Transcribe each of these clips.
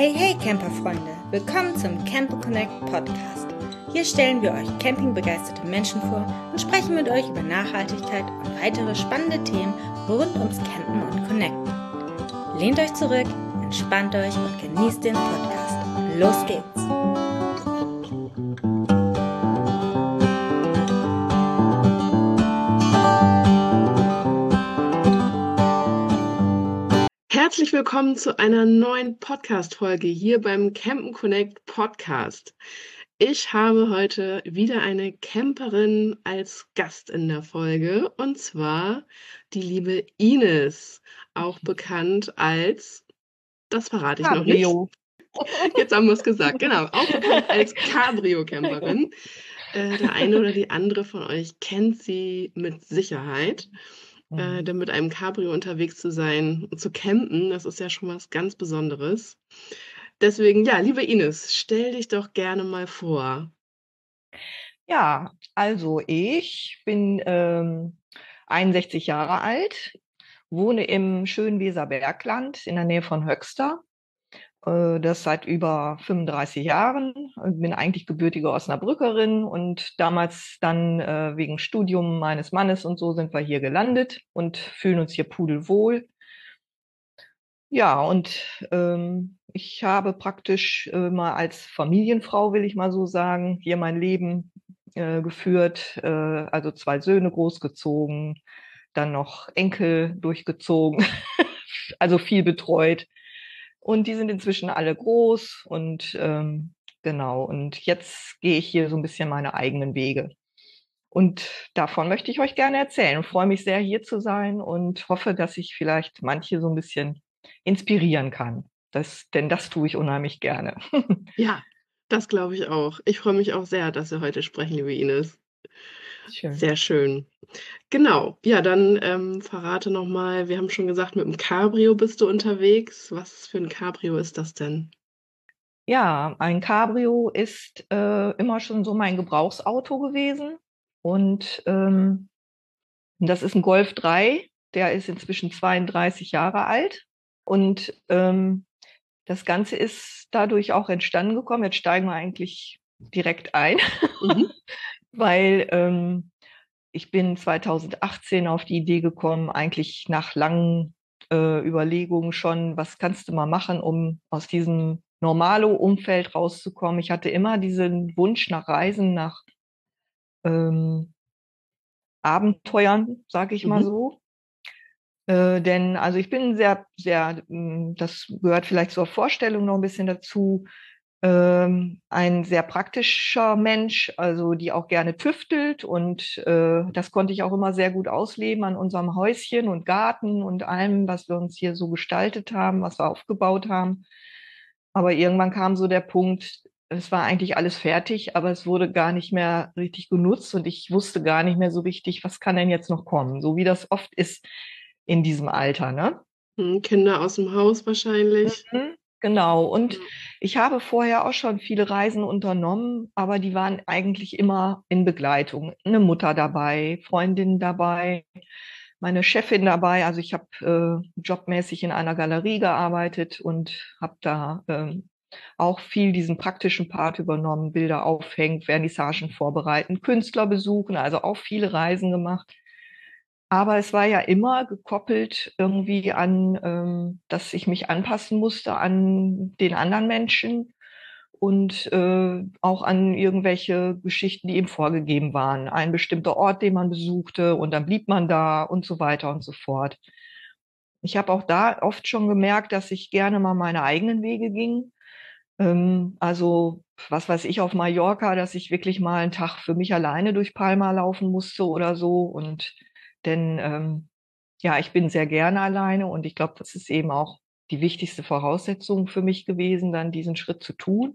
Hey, hey Camperfreunde, willkommen zum Camper Connect Podcast. Hier stellen wir euch campingbegeisterte Menschen vor und sprechen mit euch über Nachhaltigkeit und weitere spannende Themen rund ums Campen und Connecten. Lehnt euch zurück, entspannt euch und genießt den Podcast. Los geht's! Herzlich willkommen zu einer neuen Podcast-Folge hier beim Campen Connect Podcast. Ich habe heute wieder eine Camperin als Gast in der Folge, und zwar die liebe Ines, auch bekannt als, das verrate ich noch nicht. Cabrio. Jetzt haben wir es gesagt, genau, auch bekannt als Cabrio-Camperin. Der eine oder die andere von euch kennt sie mit Sicherheit. Denn mit einem Cabrio unterwegs zu sein und zu campen, das ist ja schon was ganz Besonderes. Deswegen, ja, liebe Ines, stell dich doch gerne mal vor. Ja, also ich bin 61 Jahre alt, wohne im schönen Weserbergland in der Nähe von Höxter. Das seit über 35 Jahren. Bin eigentlich gebürtige Osnabrückerin und damals dann wegen Studium meines Mannes und so sind wir hier gelandet und fühlen uns hier pudelwohl. Ja, und ich habe praktisch mal als Familienfrau, will ich mal so sagen, hier mein Leben geführt, also 2 Söhne großgezogen, dann noch Enkel durchgezogen, also viel betreut. Und die sind inzwischen alle groß und genau, und jetzt gehe ich hier so ein bisschen meine eigenen Wege. Und davon möchte ich euch gerne erzählen und freue mich sehr, hier zu sein und hoffe, dass ich vielleicht manche so ein bisschen inspirieren kann. Denn das tue ich unheimlich gerne. Ja, das glaube ich auch. Ich freue mich auch sehr, dass wir heute sprechen, liebe Ines. Schön. Sehr schön. Genau, ja, dann verrate nochmal, wir haben schon gesagt, mit dem Cabrio bist du unterwegs. Was für ein Cabrio ist das denn? Ja, ein Cabrio ist immer schon so mein Gebrauchsauto gewesen. Und das ist ein Golf 3, der ist inzwischen 32 Jahre alt. Und das Ganze ist dadurch auch entstanden gekommen. Jetzt steigen wir eigentlich direkt ein, Mhm. weil ich bin 2018 auf die Idee gekommen, eigentlich nach langen Überlegungen schon, was kannst du mal machen, um aus diesem Normalo-Umfeld rauszukommen. Ich hatte immer diesen Wunsch nach Reisen, nach ähm, Abenteuern, sage ich mal Mhm. so. Denn also ich bin sehr, sehr, das gehört vielleicht zur Vorstellung noch ein bisschen dazu, ein sehr praktischer Mensch, also die auch gerne tüftelt und das konnte ich auch immer sehr gut ausleben an unserem Häuschen und Garten und allem, was wir uns hier so gestaltet haben, was wir aufgebaut haben. Aber irgendwann kam so der Punkt, es war eigentlich alles fertig, aber es wurde gar nicht mehr richtig genutzt und ich wusste gar nicht mehr so richtig, was kann denn jetzt noch kommen, so wie das oft ist in diesem Alter, ne? Kinder aus dem Haus wahrscheinlich. Genau. Und Ja. ich habe vorher auch schon viele Reisen unternommen, aber die waren eigentlich immer in Begleitung. Eine Mutter dabei, Freundin dabei, meine Chefin dabei. Also ich habe jobmäßig in einer Galerie gearbeitet und habe da auch viel diesen praktischen Part übernommen, Bilder aufhängen, Vernissagen vorbereiten, Künstler besuchen, also auch viele Reisen gemacht. Aber es war ja immer gekoppelt irgendwie an, dass ich mich anpassen musste an den anderen Menschen und auch an irgendwelche Geschichten, die eben vorgegeben waren. Ein bestimmter Ort, den man besuchte und dann blieb man da und so weiter und so fort. Ich habe auch da oft schon gemerkt, dass ich gerne mal meine eigenen Wege ging. Also, was weiß ich, auf Mallorca, dass ich wirklich mal einen Tag für mich alleine durch Palma laufen musste oder so. Und denn ja, ich bin sehr gerne alleine und ich glaube, das ist eben auch die wichtigste Voraussetzung für mich gewesen, dann diesen Schritt zu tun.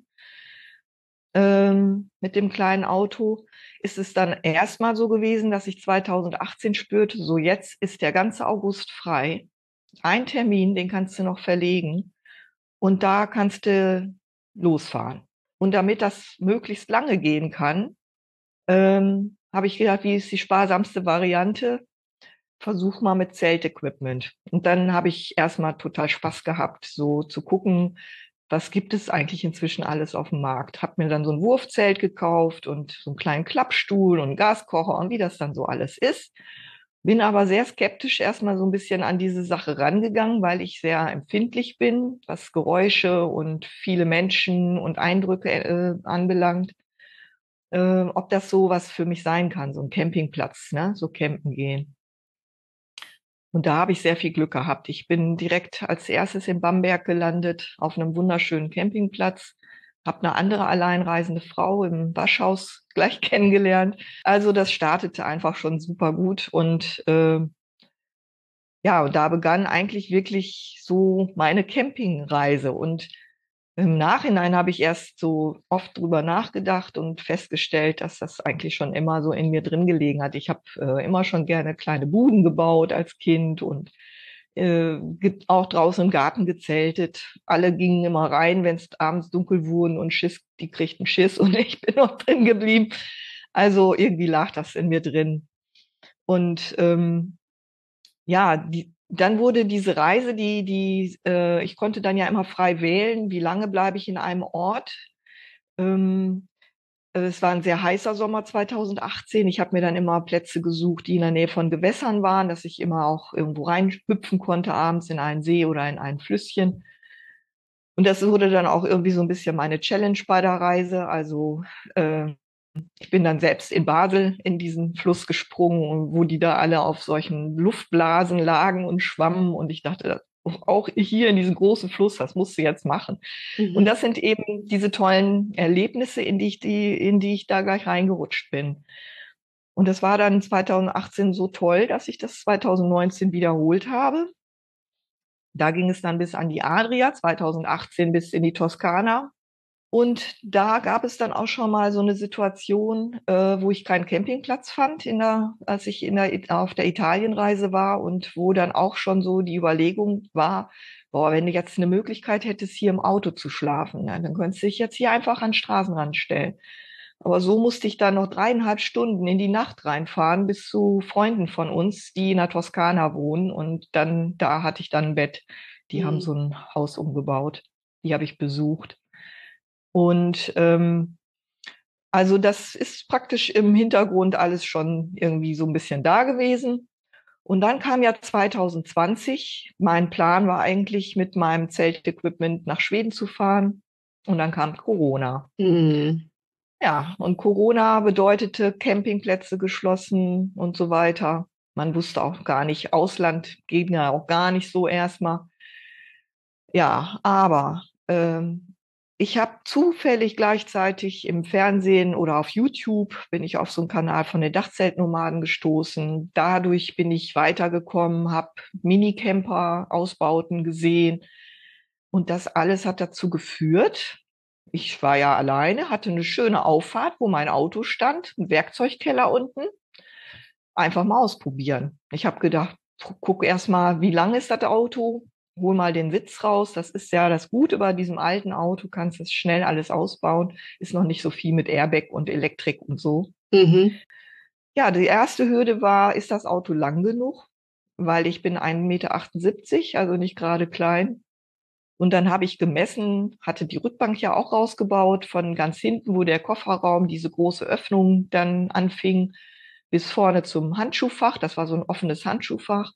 Mit dem kleinen Auto ist es dann erstmal so gewesen, dass ich 2018 spürte, so jetzt ist der ganze August frei. Ein Termin, den kannst du noch verlegen und da kannst du losfahren. Und damit das möglichst lange gehen kann, habe ich gedacht, wie ist die sparsamste Variante? Versuch mal mit Zeltequipment. Und dann habe ich erstmal total Spaß gehabt, so zu gucken, was gibt es eigentlich inzwischen alles auf dem Markt? Habe mir dann so ein Wurfzelt gekauft und so einen kleinen Klappstuhl und einen Gaskocher und wie das dann so alles ist. Bin aber sehr skeptisch erstmal so ein bisschen an diese Sache rangegangen, weil ich sehr empfindlich bin, was Geräusche und viele Menschen und Eindrücke anbelangt. Ob das so was für mich sein kann, so ein Campingplatz, ne? So campen gehen. Und da habe ich sehr viel Glück gehabt. Ich bin direkt als erstes in Bamberg gelandet, auf einem wunderschönen Campingplatz. Habe eine andere alleinreisende Frau im Waschhaus gleich kennengelernt. Also das startete einfach schon super gut. Und ja, und da begann eigentlich wirklich so meine Campingreise. Und im Nachhinein habe ich erst so oft drüber nachgedacht und festgestellt, dass das eigentlich schon immer so in mir drin gelegen hat. Ich habe immer schon gerne kleine Buden gebaut als Kind und gibt auch draußen im Garten gezeltet. Alle gingen immer rein, wenn es abends dunkel wurde und Schiss, die kriegten Schiss und ich bin noch drin geblieben. Also irgendwie lag das in mir drin. Und ja, dann wurde diese Reise, ich konnte dann ja immer frei wählen, wie lange bleibe ich in einem Ort. Ähm, Es war ein sehr heißer Sommer 2018. Ich habe mir dann immer Plätze gesucht, die in der Nähe von Gewässern waren, dass ich immer auch irgendwo reinhüpfen konnte, abends in einen See oder in ein Flüsschen. Und das wurde dann auch irgendwie so ein bisschen meine Challenge bei der Reise. Also äh, ich bin dann selbst in Basel in diesen Fluss gesprungen, wo die da alle auf solchen Luftblasen lagen und schwammen. Und ich dachte, auch hier in diesem großen Fluss, das musst du jetzt machen. Und Mhm. das sind eben diese tollen Erlebnisse, in die ich da gleich reingerutscht bin. Und das war dann 2018 so toll, dass ich das 2019 wiederholt habe. Da ging es dann bis an die Adria, 2018 bis in die Toskana. Und da gab es dann auch schon mal so eine Situation, wo ich keinen Campingplatz fand, als ich auf der Italienreise war und wo dann auch schon so die Überlegung war, boah, wenn du jetzt eine Möglichkeit hättest, hier im Auto zu schlafen, ja, dann könntest du dich jetzt hier einfach an den Straßenrand stellen. Aber so musste ich dann noch 3,5 Stunden in die Nacht reinfahren bis zu Freunden von uns, die in der Toskana wohnen. Und da hatte ich dann ein Bett. Die haben Mhm. so ein Haus umgebaut. Die habe ich besucht. Und also das ist praktisch im Hintergrund alles schon irgendwie so ein bisschen da gewesen. Und dann kam ja 2020. Mein Plan war eigentlich, mit meinem Zeltequipment nach Schweden zu fahren. Und dann kam Corona. Mhm. Ja, und Corona bedeutete Campingplätze geschlossen und so weiter. Man wusste auch gar nicht, Ausland ging ja auch gar nicht so erstmal. Ja, aber ich habe zufällig gleichzeitig im Fernsehen oder auf YouTube bin ich auf so einen Kanal von den Dachzeltnomaden gestoßen. Dadurch bin ich weitergekommen, habe Minicamper-Ausbauten gesehen und das alles hat dazu geführt. Ich war ja alleine, hatte eine schöne Auffahrt, wo mein Auto stand, ein Werkzeugkeller unten. Einfach mal ausprobieren. Ich habe gedacht, guck erst mal, wie lang ist das Auto? Hol mal den Sitz raus. Das ist ja das Gute bei diesem alten Auto, kannst es schnell alles ausbauen. Ist noch nicht so viel mit Airbag und Elektrik und so. Mhm. Ja, die erste Hürde war, ist das Auto lang genug? Weil ich bin 1,78 Meter, also nicht gerade klein. Und dann habe ich gemessen, hatte die Rückbank ja auch rausgebaut, von ganz hinten, wo der Kofferraum diese große Öffnung dann anfing, bis vorne zum Handschuhfach. Das war so ein offenes Handschuhfach.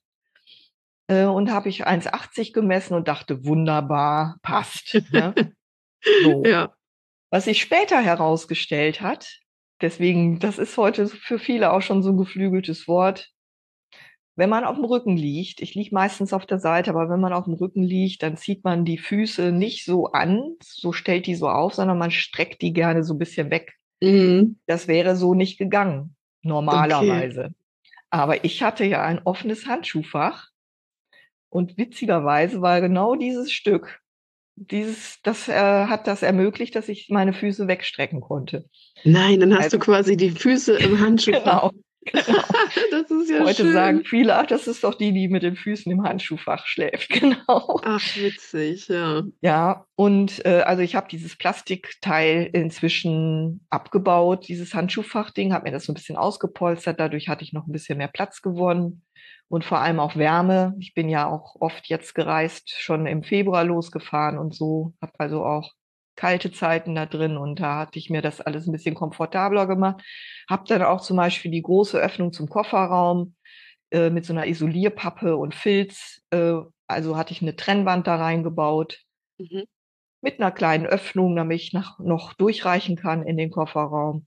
Und habe ich 1,80 gemessen und dachte, wunderbar, passt. Ne? So. Ja. Was sich später herausgestellt hat, deswegen, das ist heute für viele auch schon so ein geflügeltes Wort, wenn man auf dem Rücken liegt, ich liege meistens auf der Seite, aber wenn man auf dem Rücken liegt, dann zieht man die Füße nicht so an, so stellt die so auf, sondern man streckt die gerne so ein bisschen weg. Mhm. Das wäre so nicht gegangen, Okay. normalerweise. Aber ich hatte ja ein offenes Handschuhfach und witzigerweise war genau dieses Stück, das hat das ermöglicht, dass ich meine Füße wegstrecken konnte. Nein, dann hast du Also quasi die Füße im Handschuhfach. genau, genau. Das ist ja Heute sagen schön. viele, ach, das ist doch die, die mit den Füßen im Handschuhfach schläft. Genau. Ach, witzig, ja. Ja, und also ich habe dieses Plastikteil inzwischen abgebaut, dieses Handschuhfachding, habe mir das so ein bisschen ausgepolstert, dadurch hatte ich noch ein bisschen mehr Platz gewonnen und vor allem auch Wärme. Ich bin ja auch oft jetzt gereist, schon im Februar losgefahren und so, habe also auch kalte Zeiten da drin und da hatte ich mir das alles ein bisschen komfortabler gemacht. Habe dann auch zum Beispiel die große Öffnung zum Kofferraum mit so einer Isolierpappe und Filz. Also hatte ich eine Trennwand da reingebaut Mhm. mit einer kleinen Öffnung, damit ich noch durchreichen kann in den Kofferraum.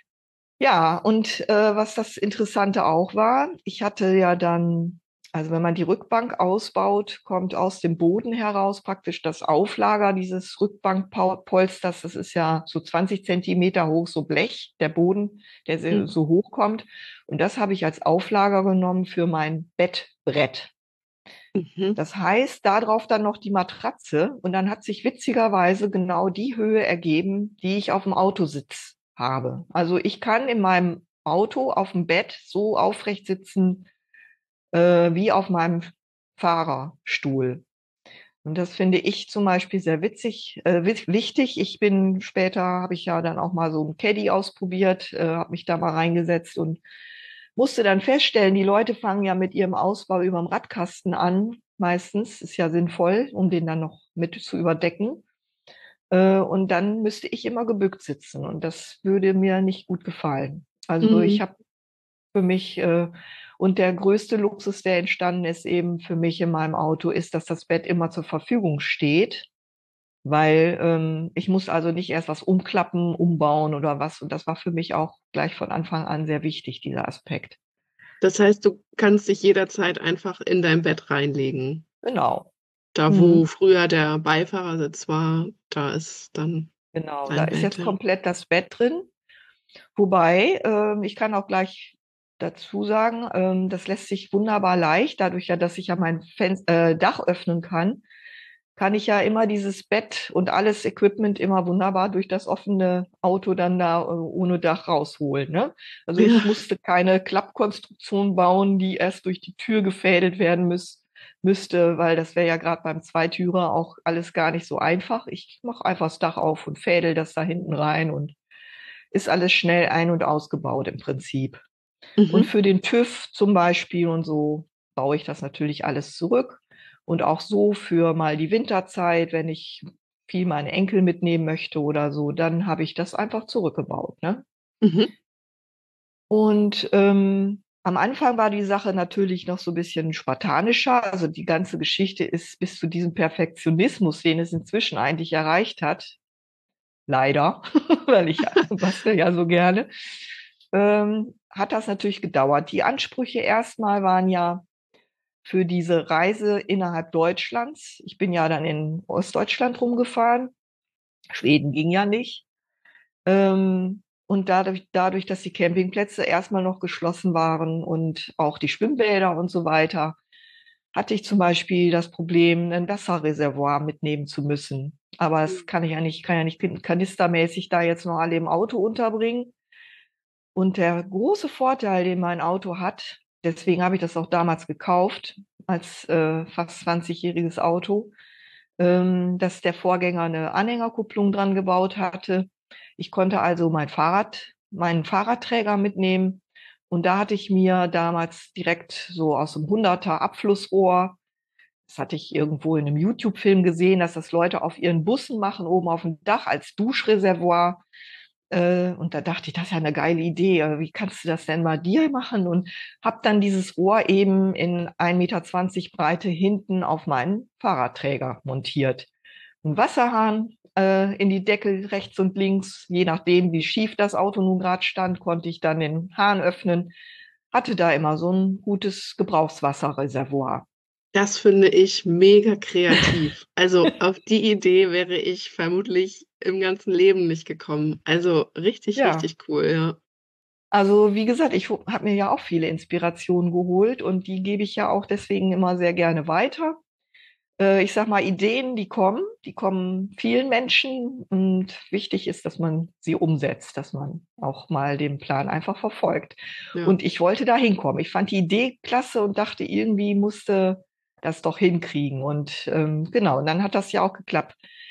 Ja, und was das Interessante auch war, ich hatte ja dann, also wenn man die Rückbank ausbaut, kommt aus dem Boden heraus praktisch das Auflager dieses Rückbankpolsters. Das ist ja so 20 Zentimeter hoch, so Blech, der Boden, der Mhm. so hoch kommt. Und das habe ich als Auflager genommen für mein Bettbrett. Mhm. Das heißt, darauf dann noch die Matratze und dann hat sich witzigerweise genau die Höhe ergeben, die ich auf dem Autositz habe. Also ich kann in meinem Auto auf dem Bett so aufrecht sitzen wie auf meinem Fahrerstuhl. Und das finde ich zum Beispiel sehr wichtig. Ich bin später, habe ich ja dann auch mal so ein Caddy ausprobiert, habe mich da mal reingesetzt und musste dann feststellen, die Leute fangen ja mit ihrem Ausbau über dem Radkasten an. Meistens ist ja sinnvoll, um den dann noch mit zu überdecken. Und dann müsste ich immer gebückt sitzen und das würde mir nicht gut gefallen. Also ich Mhm. habe für mich und der größte Luxus, der entstanden ist eben für mich in meinem Auto, ist, dass das Bett immer zur Verfügung steht, weil ich muss also nicht erst was umklappen, umbauen oder was. Und das war für mich auch gleich von Anfang an sehr wichtig, dieser Aspekt. Das heißt, du kannst dich jederzeit einfach in dein Bett reinlegen. Genau. Da, wo Mhm. früher der Beifahrersitz war, da ist dann Genau, da dein ist Bett, jetzt ja. komplett das Bett drin. Wobei, ich kann auch gleich dazu sagen, das lässt sich wunderbar leicht, dadurch ja, dass ich ja mein Dach öffnen kann ich ja immer dieses Bett und alles Equipment immer wunderbar durch das offene Auto dann da ohne Dach rausholen. Ne? Also Ja. ich musste keine Klappkonstruktion bauen, die erst durch die Tür gefädelt werden müsste, weil das wäre ja gerade beim Zweitürer auch alles gar nicht so einfach. Ich mache einfach das Dach auf und fädel das da hinten rein und ist alles schnell ein- und ausgebaut im Prinzip. Und Mhm. für den TÜV zum Beispiel und so baue ich das natürlich alles zurück. Und auch so für mal die Winterzeit, wenn ich viel meine Enkel mitnehmen möchte oder so, dann habe ich das einfach zurückgebaut. Ne? Mhm. Und am Anfang war die Sache natürlich noch so ein bisschen spartanischer. Also die ganze Geschichte ist bis zu diesem Perfektionismus, den es inzwischen eigentlich erreicht hat, leider, weil ich bastel ja so gerne, hat das natürlich gedauert. Die Ansprüche erstmal waren ja für diese Reise innerhalb Deutschlands. Ich bin ja dann in Ostdeutschland rumgefahren. Schweden ging ja nicht. Und dadurch, dass die Campingplätze erstmal noch geschlossen waren und auch die Schwimmbäder und so weiter, hatte ich zum Beispiel das Problem, ein Wasserreservoir mitnehmen zu müssen. Aber das kann ich ja nicht, kann ja nicht kanistermäßig da jetzt noch alle im Auto unterbringen. Und der große Vorteil, den mein Auto hat, deswegen habe ich das auch damals gekauft, als fast 20-jähriges Auto, dass der Vorgänger eine Anhängerkupplung dran gebaut hatte. Ich konnte also meinen Fahrradträger mitnehmen. Und da hatte ich mir damals direkt so aus dem 100er Abflussrohr, das hatte ich irgendwo in einem YouTube-Film gesehen, dass das Leute auf ihren Bussen machen, oben auf dem Dach als Duschreservoir. Und da dachte ich, das ist ja eine geile Idee. Wie kannst du das denn mal dir machen? Und habe dann dieses Rohr eben in 1,20 Meter Breite hinten auf meinen Fahrradträger montiert. Ein Wasserhahn in die Deckel rechts und links, je nachdem, wie schief das Auto nun gerade stand, konnte ich dann den Hahn öffnen. Hatte da immer so ein gutes Gebrauchswasserreservoir. Das finde ich mega kreativ. Also auf die Idee wäre ich vermutlich im ganzen Leben nicht gekommen. Also richtig, Ja, richtig cool, ja. also wie gesagt, ich habe mir ja auch viele Inspirationen geholt und die gebe ich ja auch deswegen immer sehr gerne weiter. Ich sag mal, Ideen, die kommen vielen Menschen und wichtig ist, dass man sie umsetzt, dass man auch mal den Plan einfach verfolgt. Ja. Und ich wollte da hinkommen. Ich fand die Idee klasse und dachte, irgendwie musste das doch hinkriegen. Und genau, und dann hat das ja auch geklappt.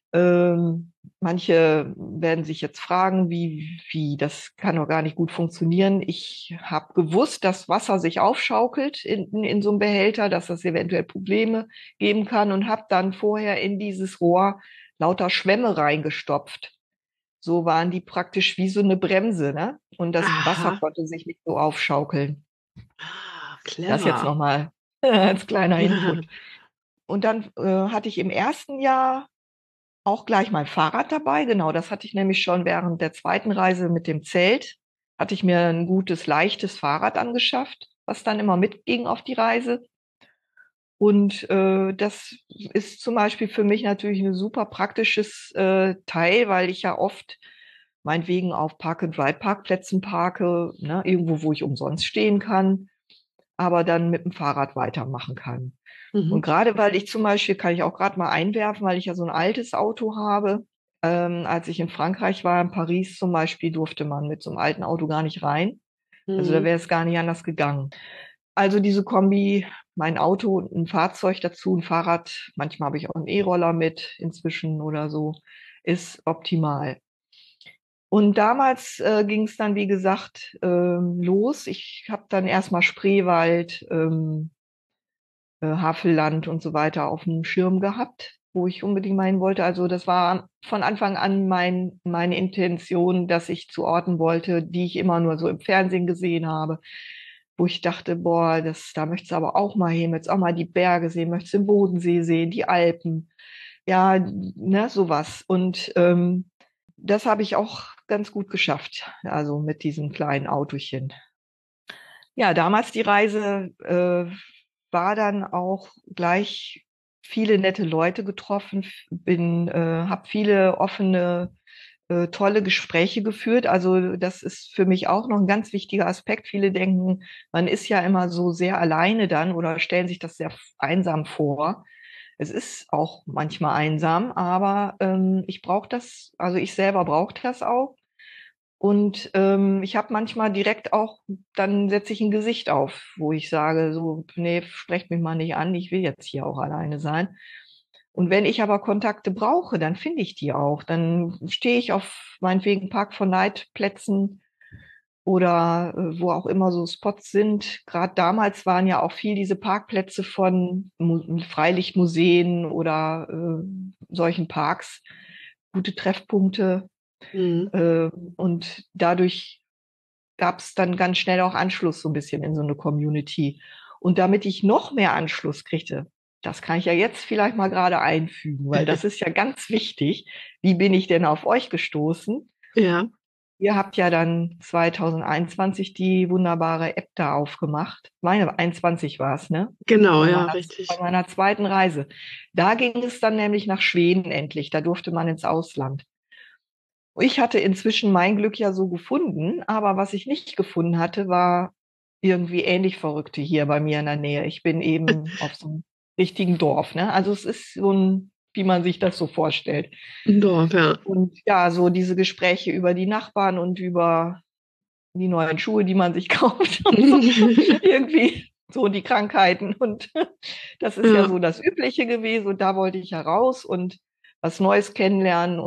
Manche werden sich jetzt fragen, wie, das kann doch gar nicht gut funktionieren. Ich habe gewusst, dass Wasser sich aufschaukelt in so einem Behälter, dass das eventuell Probleme geben kann und habe dann vorher in dieses Rohr lauter Schwämme reingestopft. So waren die praktisch wie so eine Bremse, ne? Und das Wasser Aha. konnte sich nicht so aufschaukeln. Ah, Das jetzt clever. nochmal als kleiner Input. Und dann hatte ich im ersten Jahr auch gleich mein Fahrrad dabei. Genau, das hatte ich nämlich schon während der zweiten Reise mit dem Zelt. Hatte ich mir ein gutes, leichtes Fahrrad angeschafft, was dann immer mitging auf die Reise. Und das ist zum Beispiel für mich natürlich ein super praktisches Teil, weil ich ja oft meinetwegen auf Park-and-Ride-Parkplätzen parke, ne, irgendwo, wo ich umsonst stehen kann, aber dann mit dem Fahrrad weitermachen kann. Und Mhm. gerade weil ich zum Beispiel, kann ich auch gerade mal einwerfen, weil ich ja so ein altes Auto habe. Als ich in Frankreich war, in Paris zum Beispiel, durfte man mit so einem alten Auto gar nicht rein. Also da Mhm. wäre es gar nicht anders gegangen. Also diese Kombi, mein Auto und ein Fahrzeug dazu, ein Fahrrad, manchmal habe ich auch einen E-Roller mit inzwischen oder so, ist optimal. Und damals ging es dann, wie gesagt, los. Ich habe dann erstmal Spreewald, Havelland und so weiter auf dem Schirm gehabt, wo ich unbedingt mal hin wollte. Also das war von Anfang an meine Intention, dass ich zu Orten wollte, die ich immer nur so im Fernsehen gesehen habe, wo ich dachte, boah, da möchtest du aber auch mal hin, möchtest auch mal die Berge sehen, möchtest den Bodensee sehen, die Alpen, ja, ne, sowas. Und das habe ich auch ganz gut geschafft, also mit diesem kleinen Autochen. Ja, damals die Reise war dann auch gleich viele nette Leute getroffen, habe viele offene, tolle Gespräche geführt. Also das ist für mich auch noch ein ganz wichtiger Aspekt. Viele denken, man ist ja immer so sehr alleine dann oder stellen sich das sehr einsam vor. Es ist auch manchmal einsam, aber ich brauche das, also ich selber brauche das auch. Und ich habe manchmal direkt auch, dann setze ich ein Gesicht auf, wo ich sage, so, nee, sprecht mich mal nicht an, ich will jetzt hier auch alleine sein. Und wenn ich aber Kontakte brauche, dann finde ich die auch. Dann stehe ich auf meinetwegen Park for Night Plätzen oder wo auch immer so Spots sind. Gerade damals waren ja auch viel diese Parkplätze von Freilichtmuseen oder solchen Parks, gute Treffpunkte. Mhm. Und dadurch gab es dann ganz schnell auch Anschluss so ein bisschen in so eine Community. Und damit ich noch mehr Anschluss kriegte, das kann ich ja jetzt vielleicht mal gerade einfügen, weil das ist ja ganz wichtig. Wie bin ich denn auf euch gestoßen? Ja, Ihr habt ja dann 2021 die wunderbare App da aufgemacht. Meine 21 war es, ne? genau, Bei ja, bei richtig. meiner zweiten Reise. Da ging es dann nämlich nach Schweden endlich. Da durfte man ins Ausland. Ich hatte inzwischen mein Glück ja so gefunden, aber was ich nicht gefunden hatte, war irgendwie ähnlich Verrückte hier bei mir in der Nähe. Ich bin eben auf so einem richtigen Dorf, ne? Also es ist so ein, wie man sich das so vorstellt. Ein Dorf, ja. Und ja, so diese Gespräche über die Nachbarn und über die neuen Schuhe, die man sich kauft und so. Irgendwie so die Krankheiten. Und das ist ja Ja. so das Übliche gewesen. Und da wollte ich heraus und was Neues kennenlernen.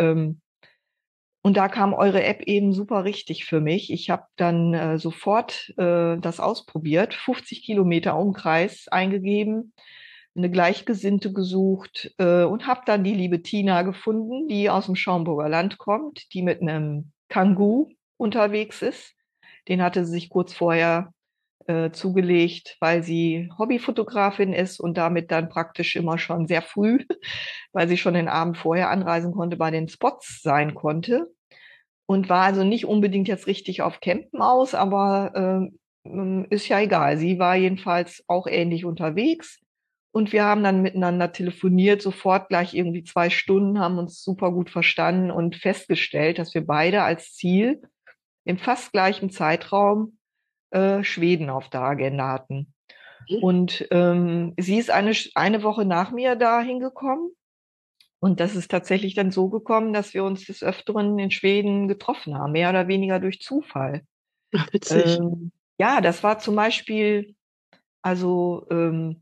Und da kam eure App eben super richtig für mich. Ich habe dann sofort das ausprobiert, 50 Kilometer Umkreis eingegeben, eine Gleichgesinnte gesucht und habe dann die liebe Tina gefunden, die aus dem Schaumburger Land kommt, die mit einem Kangoo unterwegs ist. Den hatte sie sich kurz vorher zugelegt, weil sie Hobbyfotografin ist und damit dann praktisch immer schon sehr früh, weil sie schon den Abend vorher anreisen konnte, bei den Spots sein konnte und war also nicht unbedingt jetzt richtig auf Campen aus, aber ist ja egal. Sie war jedenfalls auch ähnlich unterwegs und wir haben dann miteinander telefoniert, sofort gleich irgendwie 2 Stunden, haben uns super gut verstanden und festgestellt, dass wir beide als Ziel im fast gleichen Zeitraum Schweden auf der Agenda hatten. Und sie ist eine Woche nach mir da hingekommen und das ist tatsächlich dann so gekommen, dass wir uns des Öfteren in Schweden getroffen haben, mehr oder weniger durch Zufall. Ach, witzig. Ja, das war zum Beispiel, also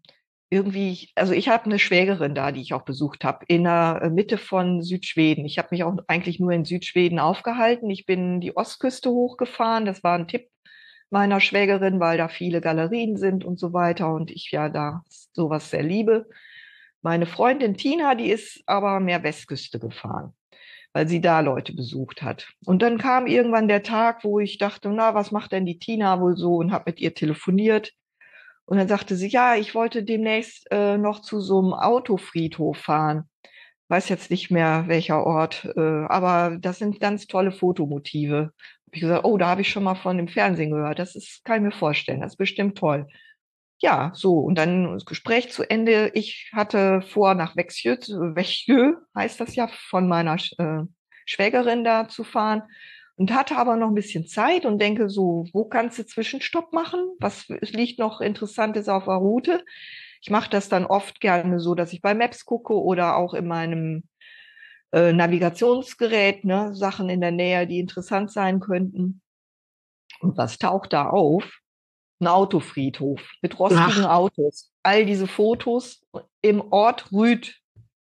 irgendwie, also ich habe eine Schwägerin da, die ich auch besucht habe, in der Mitte von Südschweden. Ich habe mich auch eigentlich nur in Südschweden aufgehalten. Ich bin die Ostküste hochgefahren. Das war ein Tipp meiner Schwägerin, weil da viele Galerien sind und so weiter und ich ja da sowas sehr liebe. Meine Freundin Tina, die ist aber mehr Westküste gefahren, weil sie da Leute besucht hat. Und dann kam irgendwann der Tag, wo ich dachte, na, was macht denn die Tina wohl so, und habe mit ihr telefoniert. Und dann sagte sie, ja, ich wollte demnächst noch zu so einem Autofriedhof fahren. Weiß jetzt nicht mehr, welcher Ort, aber das sind ganz tolle Fotomotive. Hab ich gesagt, oh, da habe ich schon mal von im Fernsehen gehört. Das ist, kann ich mir vorstellen, das ist bestimmt toll. Ja, so, und dann das Gespräch zu Ende. Ich hatte vor, nach Växjö heißt das ja, von meiner Schwägerin da zu fahren und hatte aber noch ein bisschen Zeit und denke so, wo kannst du Zwischenstopp machen? Was liegt noch Interessantes auf der Route? Ich mache das dann oft gerne so, dass ich bei Maps gucke oder auch in meinem Navigationsgerät, ne, Sachen in der Nähe, die interessant sein könnten. Und was taucht da auf? Ein Autofriedhof mit rostigen Ach, Autos. All diese Fotos im Ort Rüth,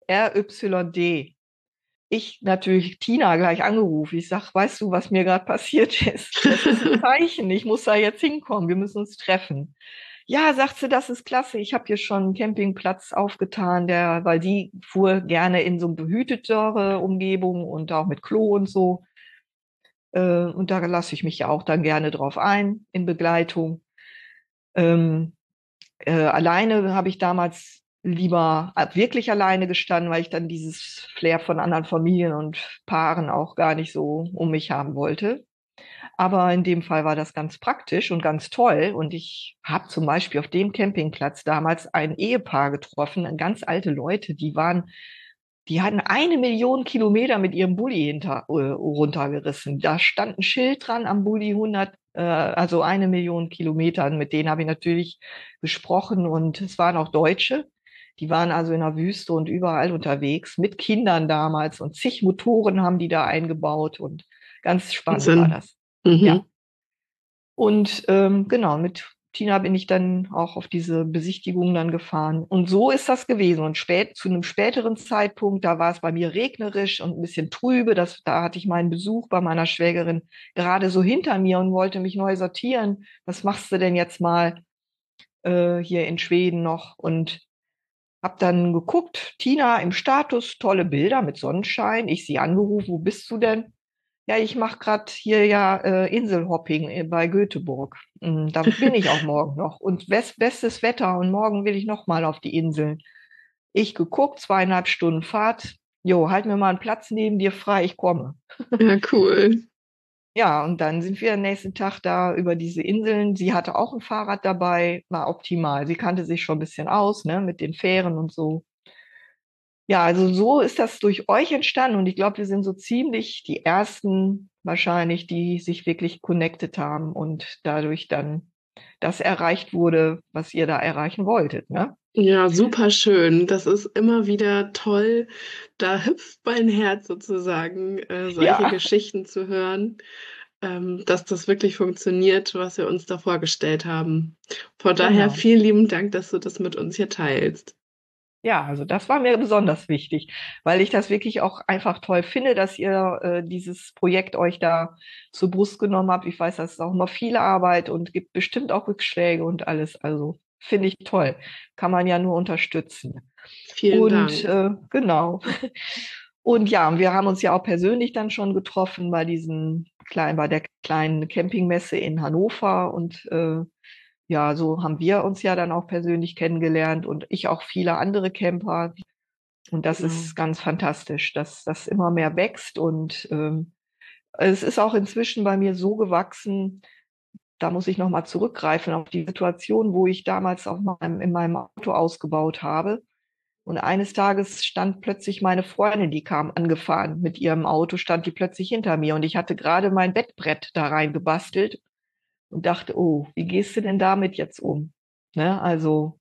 RYD. Ich natürlich Tina gleich angerufen. Ich sag, weißt du, was mir gerade passiert ist? Das ist ein Zeichen. Ich muss da jetzt hinkommen. Wir müssen uns treffen. Ja, sagt sie, das ist klasse. Ich habe hier schon einen Campingplatz aufgetan, weil die fuhr gerne in so behütetere Umgebung und auch mit Klo und so. Und da lasse ich mich ja auch dann gerne drauf ein in Begleitung. Ähm, alleine habe ich damals lieber wirklich alleine gestanden, weil ich dann dieses Flair von anderen Familien und Paaren auch gar nicht so um mich haben wollte. Aber in dem Fall war das ganz praktisch und ganz toll. Und ich habe zum Beispiel auf dem Campingplatz damals ein Ehepaar getroffen, ganz alte Leute, die hatten 1 Million Kilometer mit ihrem Bulli runtergerissen. Da stand ein Schild dran am Bulli 100, also 1 Million Kilometer. Mit denen habe ich natürlich gesprochen und es waren auch Deutsche. Die waren also in der Wüste und überall unterwegs, mit Kindern damals und zig Motoren haben die da eingebaut und ganz spannend war Wahnsinn. das. Ja. Mhm. Und genau, mit Tina bin ich dann auch auf diese Besichtigung dann gefahren. Und so ist das gewesen. Und zu einem späteren Zeitpunkt, da war es bei mir regnerisch und ein bisschen trübe. Da hatte ich meinen Besuch bei meiner Schwägerin gerade so hinter mir und wollte mich neu sortieren. Was machst du denn jetzt mal hier in Schweden noch? Und habe dann geguckt, Tina im Status, tolle Bilder mit Sonnenschein. Ich sie angerufen, wo bist du denn? Ja, ich mache gerade hier ja Inselhopping bei Göteborg. Da bin ich auch morgen noch. Und bestes Wetter und morgen will ich noch mal auf die Inseln. Ich geguckt, 2,5 Stunden Fahrt. Jo, halt mir mal einen Platz neben dir frei, ich komme. Ja, cool. Ja, und dann sind wir am nächsten Tag da über diese Inseln. Sie hatte auch ein Fahrrad dabei, war optimal. Sie kannte sich schon ein bisschen aus, ne, mit den Fähren und so. Ja, also so ist das durch euch entstanden und ich glaube, wir sind so ziemlich die ersten wahrscheinlich, die sich wirklich connected haben und dadurch dann das erreicht wurde, was ihr da erreichen wolltet, ne? Ja, super schön. Das ist immer wieder toll. Da hüpft mein Herz sozusagen, solche Ja, Geschichten zu hören, dass das wirklich funktioniert, was wir uns da vorgestellt haben. Von daher genau. vielen lieben Dank, dass du das mit uns hier teilst. Ja, also das war mir besonders wichtig, weil ich das wirklich auch einfach toll finde, dass ihr dieses Projekt euch da zur Brust genommen habt. Ich weiß, das ist auch immer viel Arbeit und gibt bestimmt auch Rückschläge und alles. Also finde ich toll. Kann man ja nur unterstützen. Vielen Und Dank. genau. Und ja, und wir haben uns ja auch persönlich dann schon getroffen bei der kleinen Campingmesse in Hannover und ja, so haben wir uns ja dann auch persönlich kennengelernt und ich auch viele andere Camper. Und das Genau. ist ganz fantastisch, dass das immer mehr wächst. Und es ist auch inzwischen bei mir so gewachsen, da muss ich nochmal zurückgreifen auf die Situation, wo ich damals in meinem Auto ausgebaut habe. Und eines Tages stand plötzlich meine Freundin, die kam angefahren mit ihrem Auto, stand die plötzlich hinter mir und ich hatte gerade mein Bettbrett da rein gebastelt und dachte, oh, wie gehst du denn damit jetzt um? Ne? Also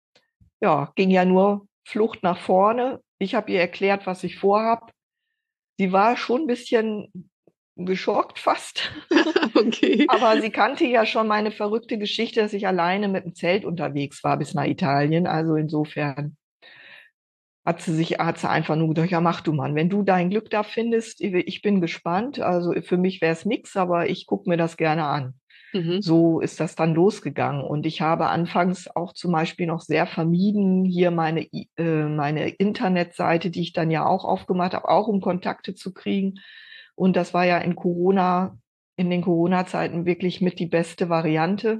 ja, ging ja nur Flucht nach vorne. Ich habe ihr erklärt, was ich vorhab. Sie war schon ein bisschen geschockt fast. Okay. Aber sie kannte ja schon meine verrückte Geschichte, dass ich alleine mit dem Zelt unterwegs war bis nach Italien. Also insofern hat sie einfach nur gedacht, ja, mach du mal. Wenn du dein Glück da findest, ich bin gespannt. Also für mich wäre es nichts, aber ich gucke mir das gerne an. Mhm. So ist das dann losgegangen. Und ich habe anfangs auch zum Beispiel noch sehr vermieden, hier meine Internetseite, die ich dann ja auch aufgemacht habe, auch um Kontakte zu kriegen. Und das war ja in den Corona-Zeiten wirklich mit die beste Variante.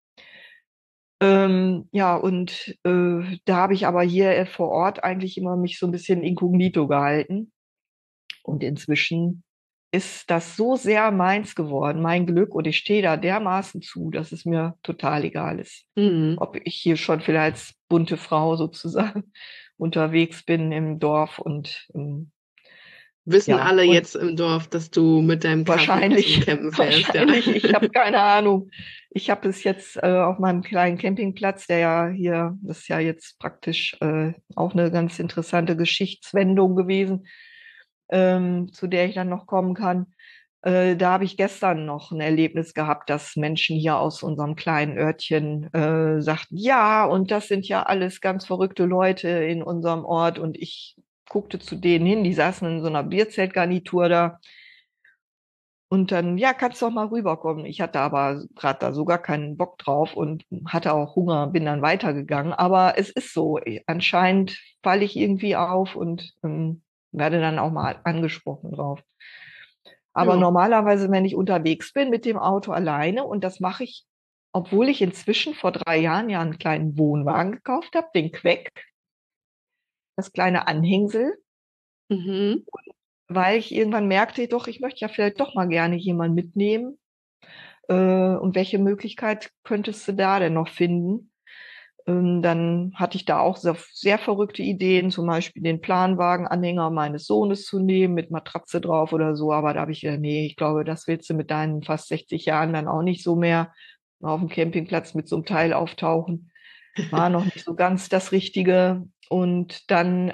Ja, und da habe ich aber hier vor Ort eigentlich immer mich so ein bisschen inkognito gehalten. Und inzwischen ist das so sehr meins geworden, mein Glück, und ich stehe da dermaßen zu, dass es mir total egal ist, Mhm. ob ich hier schon vielleicht als bunte Frau sozusagen unterwegs bin im Dorf und Wissen ja, alle und jetzt im Dorf, dass du mit deinem Cabrio zum wahrscheinlich, Campen fährst, ja. ich habe keine Ahnung. Ich habe es jetzt auf meinem kleinen Campingplatz, der ja hier, das ist ja jetzt praktisch auch eine ganz interessante Geschichtswendung gewesen, zu der ich dann noch kommen kann. Da habe ich gestern noch ein Erlebnis gehabt, dass Menschen hier aus unserem kleinen Örtchen sagten, ja, und das sind ja alles ganz verrückte Leute in unserem Ort. Und ich guckte zu denen hin, die saßen in so einer Bierzeltgarnitur da. Und dann, ja, kannst doch mal rüberkommen. Ich hatte aber gerade da sogar keinen Bock drauf und hatte auch Hunger, bin dann weitergegangen. Aber es ist so, anscheinend falle ich irgendwie auf und werde dann auch mal angesprochen drauf. Aber Ja. normalerweise, wenn ich unterwegs bin mit dem Auto alleine, und das mache ich, obwohl ich inzwischen vor 3 Jahren ja einen kleinen Wohnwagen gekauft habe, den Queck, das kleine Anhängsel, Mhm. weil ich irgendwann merkte, doch, ich möchte ja vielleicht doch mal gerne jemanden mitnehmen. Und welche Möglichkeit könntest du da denn noch finden? Dann hatte ich da auch sehr, sehr verrückte Ideen, zum Beispiel den Planwagenanhänger meines Sohnes zu nehmen mit Matratze drauf oder so. Aber da habe ich gedacht, nee, ich glaube, das willst du mit deinen fast 60 Jahren dann auch nicht so mehr auf dem Campingplatz mit so einem Teil auftauchen. War noch nicht so ganz das Richtige. Und dann,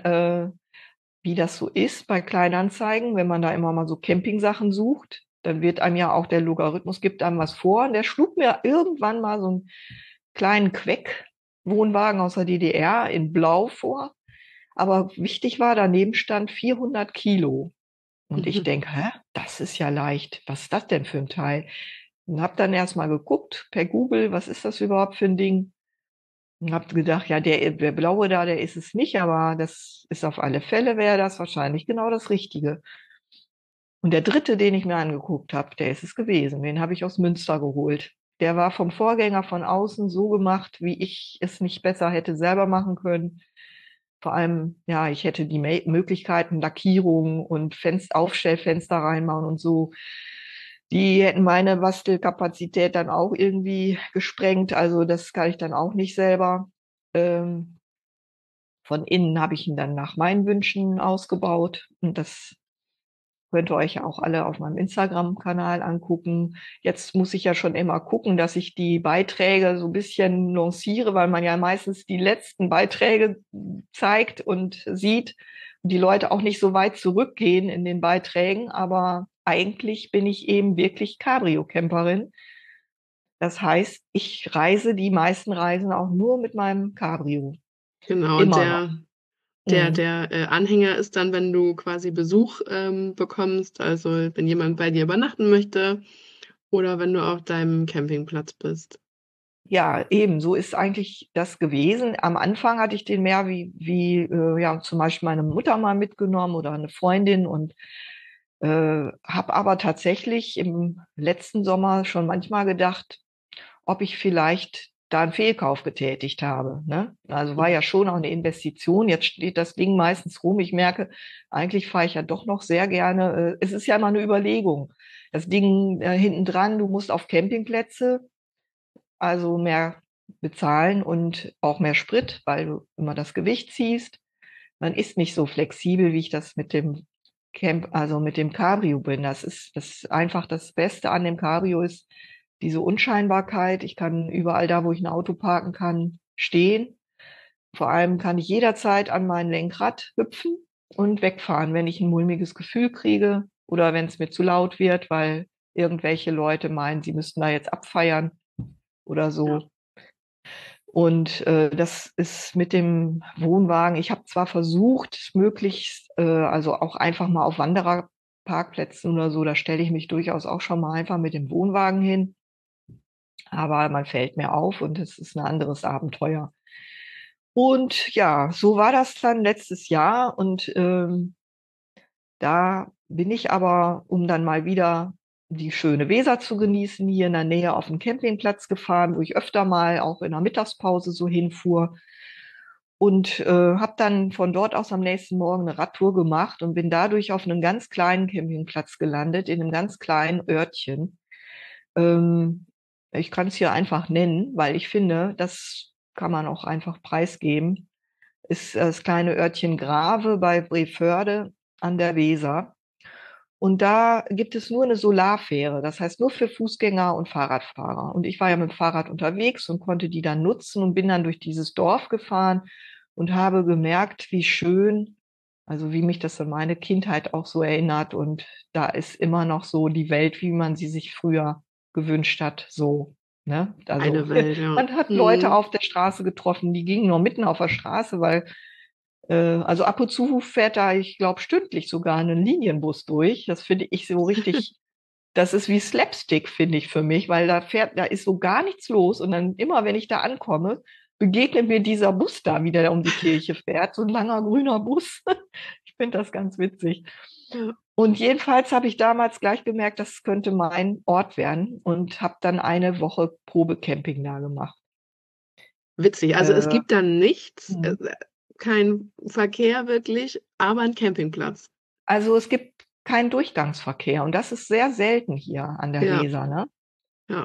wie das so ist bei Kleinanzeigen, wenn man da immer mal so Campingsachen sucht, dann wird einem ja auch der Logarithmus, gibt einem was vor. Und der schlug mir irgendwann mal so einen kleinen Queck-Wohnwagen aus der DDR in Blau vor. Aber wichtig war, daneben stand 400 Kilo. Und ich Mhm. denke, hä, das ist ja leicht. Was ist das denn für ein Teil? Und habe dann erst mal geguckt per Google, was ist das überhaupt für ein Ding? Und habe gedacht, ja, der blaue da, der ist es nicht, aber das ist auf alle Fälle, wäre das wahrscheinlich genau das Richtige. Und der dritte, den ich mir angeguckt habe, der ist es gewesen. Den habe ich aus Münster geholt. Der war vom Vorgänger von außen so gemacht, wie ich es nicht besser hätte selber machen können. Vor allem, ja, ich hätte die Möglichkeiten, Lackierung und Aufstellfenster reinmachen und so. Die hätten meine Bastelkapazität dann auch irgendwie gesprengt. Also das kann ich dann auch nicht selber. Ähm, von innen habe ich ihn dann nach meinen Wünschen ausgebaut. Und das könnt ihr euch ja auch alle auf meinem Instagram-Kanal angucken. Jetzt muss ich ja schon immer gucken, dass ich die Beiträge so ein bisschen lanciere, weil man ja meistens die letzten Beiträge zeigt und sieht und die Leute auch nicht so weit zurückgehen in den Beiträgen. Aber eigentlich bin ich eben wirklich Cabrio-Camperin. Das heißt, ich reise die meisten Reisen auch nur mit meinem Cabrio. Genau, und Immer noch. der Anhänger ist dann, wenn du quasi Besuch bekommst, also wenn jemand bei dir übernachten möchte oder wenn du auf deinem Campingplatz bist. Ja, eben, so ist eigentlich das gewesen. Am Anfang hatte ich den mehr wie ja, zum Beispiel meine Mutter mal mitgenommen oder eine Freundin und habe aber tatsächlich im letzten Sommer schon manchmal gedacht, ob ich vielleicht da einen Fehlkauf getätigt habe. Ne? Also war ja schon auch eine Investition. Jetzt steht das Ding meistens rum. Ich merke, eigentlich fahre ich ja doch noch sehr gerne. Es ist ja immer eine Überlegung. Das Ding hinten dran, du musst auf Campingplätze, also mehr bezahlen und auch mehr Sprit, weil du immer das Gewicht ziehst. Man ist nicht so flexibel, wie ich das mit dem also mit dem Cabrio bin. Das ist einfach das Beste an dem Cabrio ist diese Unscheinbarkeit. Ich kann überall da, wo ich ein Auto parken kann, stehen. Vor allem kann ich jederzeit an mein Lenkrad hüpfen und wegfahren, wenn ich ein mulmiges Gefühl kriege oder wenn es mir zu laut wird, weil irgendwelche Leute meinen, sie müssten da jetzt abfeiern oder Ja. so. Und das ist mit dem Wohnwagen. Ich habe zwar versucht, möglichst, also auch einfach mal auf Wandererparkplätzen oder so, da stelle ich mich durchaus auch schon mal einfach mit dem Wohnwagen hin. Aber man fällt mir auf und es ist ein anderes Abenteuer. Und ja, so war das dann letztes Jahr. Und da bin ich aber, um dann mal wieder die schöne Weser zu genießen, hier in der Nähe auf den Campingplatz gefahren, wo ich öfter mal auch in der Mittagspause so hinfuhr. Und habe dann von dort aus am nächsten Morgen eine Radtour gemacht und bin dadurch auf einem ganz kleinen Campingplatz gelandet, in einem ganz kleinen Örtchen. Ähm, Ich kann es hier einfach nennen, weil ich finde, das kann man auch einfach preisgeben. Ist das kleine Örtchen Grave bei Breförde an der Weser. Und da gibt es nur eine Solarfähre, das heißt nur für Fußgänger und Fahrradfahrer. Und ich war ja mit dem Fahrrad unterwegs und konnte die dann nutzen und bin dann durch dieses Dorf gefahren und habe gemerkt, wie schön, also wie mich das an meine Kindheit auch so erinnert. Und da ist immer noch so die Welt, wie man sie sich früher gewünscht hat, so. Ne? Also Eine Welt, ja. man hat Leute auf der Straße getroffen, die gingen noch mitten auf der Straße, weil also ab und zu fährt da, ich glaube, stündlich sogar ein Linienbus durch. Das finde ich so richtig, das ist wie Slapstick, finde ich für mich, weil da ist so gar nichts los. Und dann immer, wenn ich da ankomme, begegnet mir dieser Bus da, wie der um die Kirche fährt. So ein langer grüner Bus. Ich finde das ganz witzig. Ja. Und jedenfalls habe ich damals gleich gemerkt, das könnte mein Ort werden und habe dann eine Woche Probecamping da gemacht. Witzig. Also es Äh, gibt dann nichts, hm. kein Verkehr wirklich, aber ein Campingplatz. Also es gibt keinen Durchgangsverkehr und das ist sehr selten hier an der Ja, Weser, ne? ja.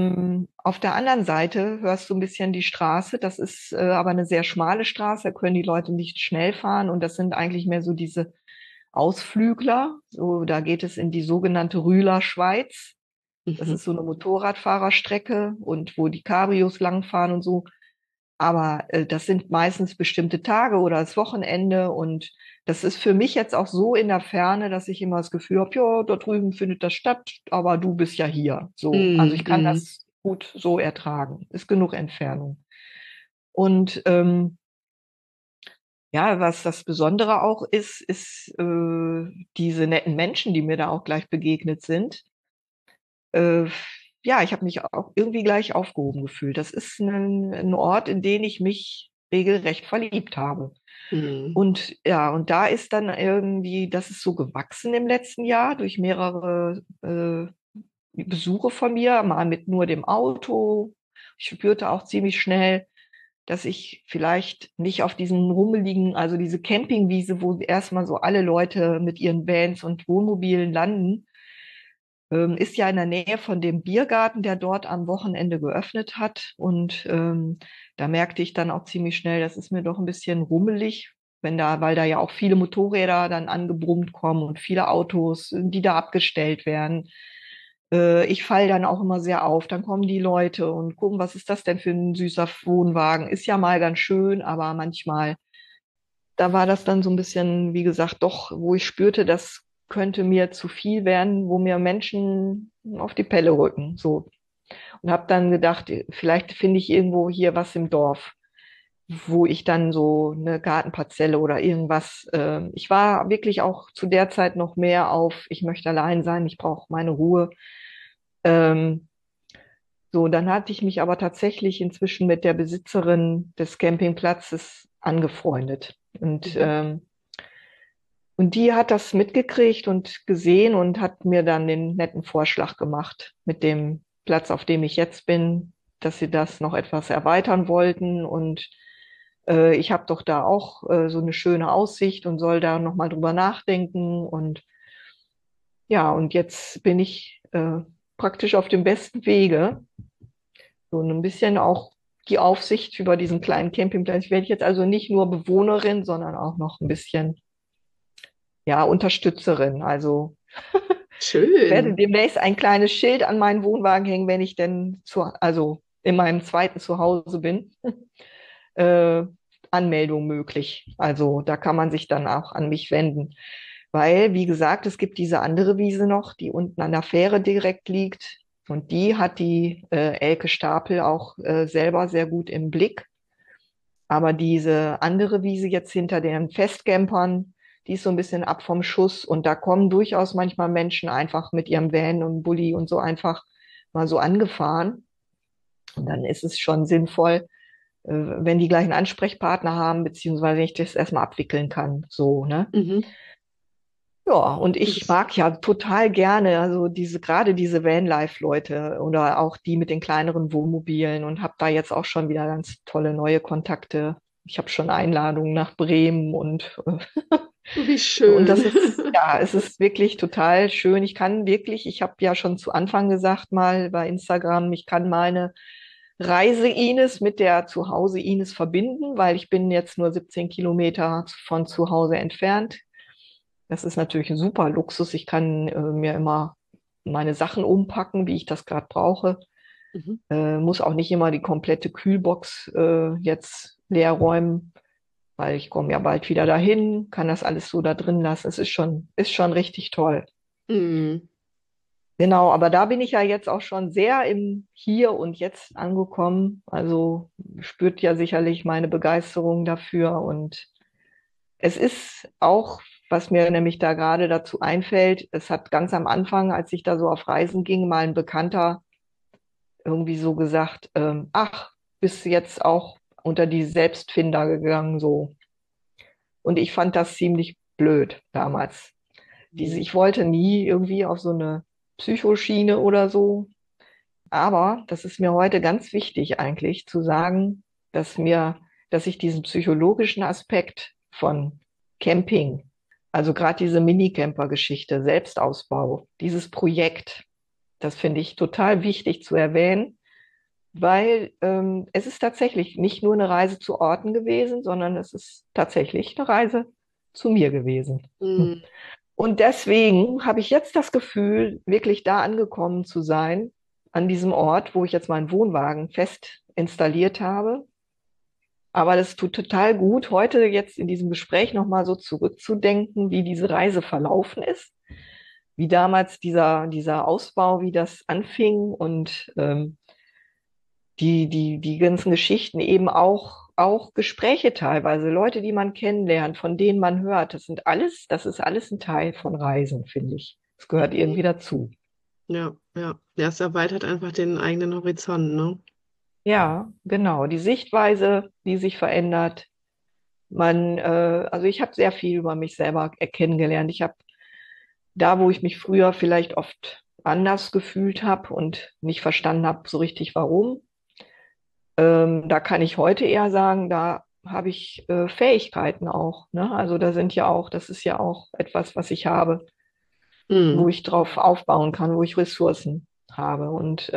Auf der anderen Seite hörst du ein bisschen die Straße. Das ist aber eine sehr schmale Straße, da können die Leute nicht schnell fahren und das sind eigentlich mehr so diese Ausflügler. So, da geht es in die sogenannte Rühler Schweiz. Das Mhm. ist so eine Motorradfahrerstrecke und wo die Cabrios langfahren und so. Aber das sind meistens bestimmte Tage oder das Wochenende und das ist für mich jetzt auch so in der Ferne, dass ich immer das Gefühl habe, ja, da drüben findet das statt, aber du bist ja hier. So, also ich kann Mhm. das gut so ertragen. Ist genug Entfernung. Und ja, was das Besondere auch ist diese netten Menschen, die mir da auch gleich begegnet sind. Äh, ja, ich habe mich auch irgendwie gleich aufgehoben gefühlt. Das ist ein Ort, in den ich mich regelrecht verliebt habe. Mhm. Und ja, und da ist dann irgendwie, das ist so gewachsen im letzten Jahr durch mehrere Besuche von mir, mal mit nur dem Auto. Ich spürte auch ziemlich schnell, dass ich vielleicht nicht auf diesen rummeligen, also diese Campingwiese, wo erstmal so alle Leute mit ihren Vans und Wohnmobilen landen, ist ja in der Nähe von dem Biergarten, der dort am Wochenende geöffnet hat. Und da merkte ich dann auch ziemlich schnell, das ist mir doch ein bisschen rummelig, weil da ja auch viele Motorräder dann angebrummt kommen und viele Autos, die da abgestellt werden. Ich falle dann auch immer sehr auf. Dann kommen die Leute und gucken, was ist das denn für ein süßer Wohnwagen? Ist ja mal ganz schön, aber manchmal, da war das dann so ein bisschen, wie gesagt, doch, wo ich spürte, das könnte mir zu viel werden, wo mir Menschen auf die Pelle rücken. So. Und habe dann gedacht, vielleicht finde ich irgendwo hier was im Dorf, wo ich dann so eine Gartenparzelle oder irgendwas. Ich war wirklich auch zu der Zeit noch mehr auf, ich möchte allein sein, ich brauche meine Ruhe. Ähm, so, dann hatte ich mich aber tatsächlich inzwischen mit der Besitzerin des Campingplatzes angefreundet. Mhm. Und die hat das mitgekriegt und gesehen und hat mir dann den netten Vorschlag gemacht mit dem Platz, auf dem ich jetzt bin, dass sie das noch etwas erweitern wollten. Und ich habe doch da auch so eine schöne Aussicht und soll da noch mal drüber nachdenken. Und ja, und jetzt bin ich praktisch auf dem besten Wege. So ein bisschen auch die Aufsicht über diesen kleinen Campingplatz. Ich werde jetzt also nicht nur Bewohnerin, sondern auch noch ein bisschen, ja, Unterstützerin. Also werde Schön. demnächst ein kleines Schild an meinen Wohnwagen hängen, wenn ich denn also in meinem zweiten Zuhause bin. Äh, Anmeldung möglich. Also da kann man sich dann auch an mich wenden. Weil, wie gesagt, es gibt diese andere Wiese noch, die unten an der Fähre direkt liegt. Und die hat die Elke Stapel auch selber sehr gut im Blick. Aber diese andere Wiese jetzt hinter den Festcampern, die ist so ein bisschen ab vom Schuss. Und da kommen durchaus manchmal Menschen einfach mit ihrem Van und Bulli und so einfach mal so angefahren. Und dann ist es schon sinnvoll, wenn die gleichen Ansprechpartner haben, beziehungsweise ich das erstmal abwickeln kann. So, ne? Mhm. Ja, und ich Das, mag ja total gerne, also gerade diese Vanlife-Leute oder auch die mit den kleineren Wohnmobilen und habe da jetzt auch schon wieder ganz tolle neue Kontakte. Ich habe schon Einladungen nach Bremen wie und schön. das ist, ja, es ist wirklich total schön. Ich habe ja schon zu Anfang gesagt mal bei Instagram, ich kann meine Reise-Ines mit der Zuhause-Ines verbinden, weil ich bin jetzt nur 17 Kilometer von zu Hause entfernt. Das ist natürlich ein super Luxus. Ich kann mir immer meine Sachen umpacken, wie ich das gerade brauche. Mhm. Muss auch nicht immer die komplette Kühlbox jetzt leer räumen, weil ich komme ja bald wieder dahin, kann das alles so da drin lassen. Es ist schon richtig toll. Mhm. Genau, aber da bin ich ja jetzt auch schon sehr im Hier und Jetzt angekommen. Also spürt ja sicherlich meine Begeisterung dafür. Und es ist auch, was mir nämlich da gerade dazu einfällt, es hat ganz am Anfang, als ich da so auf Reisen ging, mal ein Bekannter irgendwie so gesagt, ach, bist du jetzt auch unter die Selbstfinder gegangen, so. Und ich fand das ziemlich blöd damals. Mhm. Ich wollte nie irgendwie auf so eine Psychoschiene oder so. Aber das ist mir heute ganz wichtig eigentlich zu sagen, dass ich diesen psychologischen Aspekt von Camping, also gerade diese Minicamper-Geschichte, Selbstausbau, dieses Projekt, das finde ich total wichtig zu erwähnen, weil es ist tatsächlich nicht nur eine Reise zu Orten gewesen, sondern es ist tatsächlich eine Reise zu mir gewesen. Mhm. Und deswegen habe ich jetzt das Gefühl, wirklich da angekommen zu sein, an diesem Ort, wo ich jetzt meinen Wohnwagen fest installiert habe. Aber das tut total gut, heute jetzt in diesem Gespräch nochmal so zurückzudenken, wie diese Reise verlaufen ist, wie damals dieser Ausbau, wie das anfing und die ganzen Geschichten eben auch Gespräche teilweise, Leute, die man kennenlernt, von denen man hört. Das ist alles ein Teil von Reisen, finde ich. Es gehört irgendwie dazu. Ja, ja. Ja, es erweitert einfach den eigenen Horizont, ne? Ja, genau. Die Sichtweise, die sich verändert. Also ich habe sehr viel über mich selber kennengelernt. Ich habe da, wo ich mich früher vielleicht oft anders gefühlt habe und nicht verstanden habe so richtig warum, da kann ich heute eher sagen, da habe ich Fähigkeiten auch. Ne? Also das ist ja auch etwas, was ich habe, wo Mhm. ich drauf aufbauen kann, wo ich Ressourcen habe.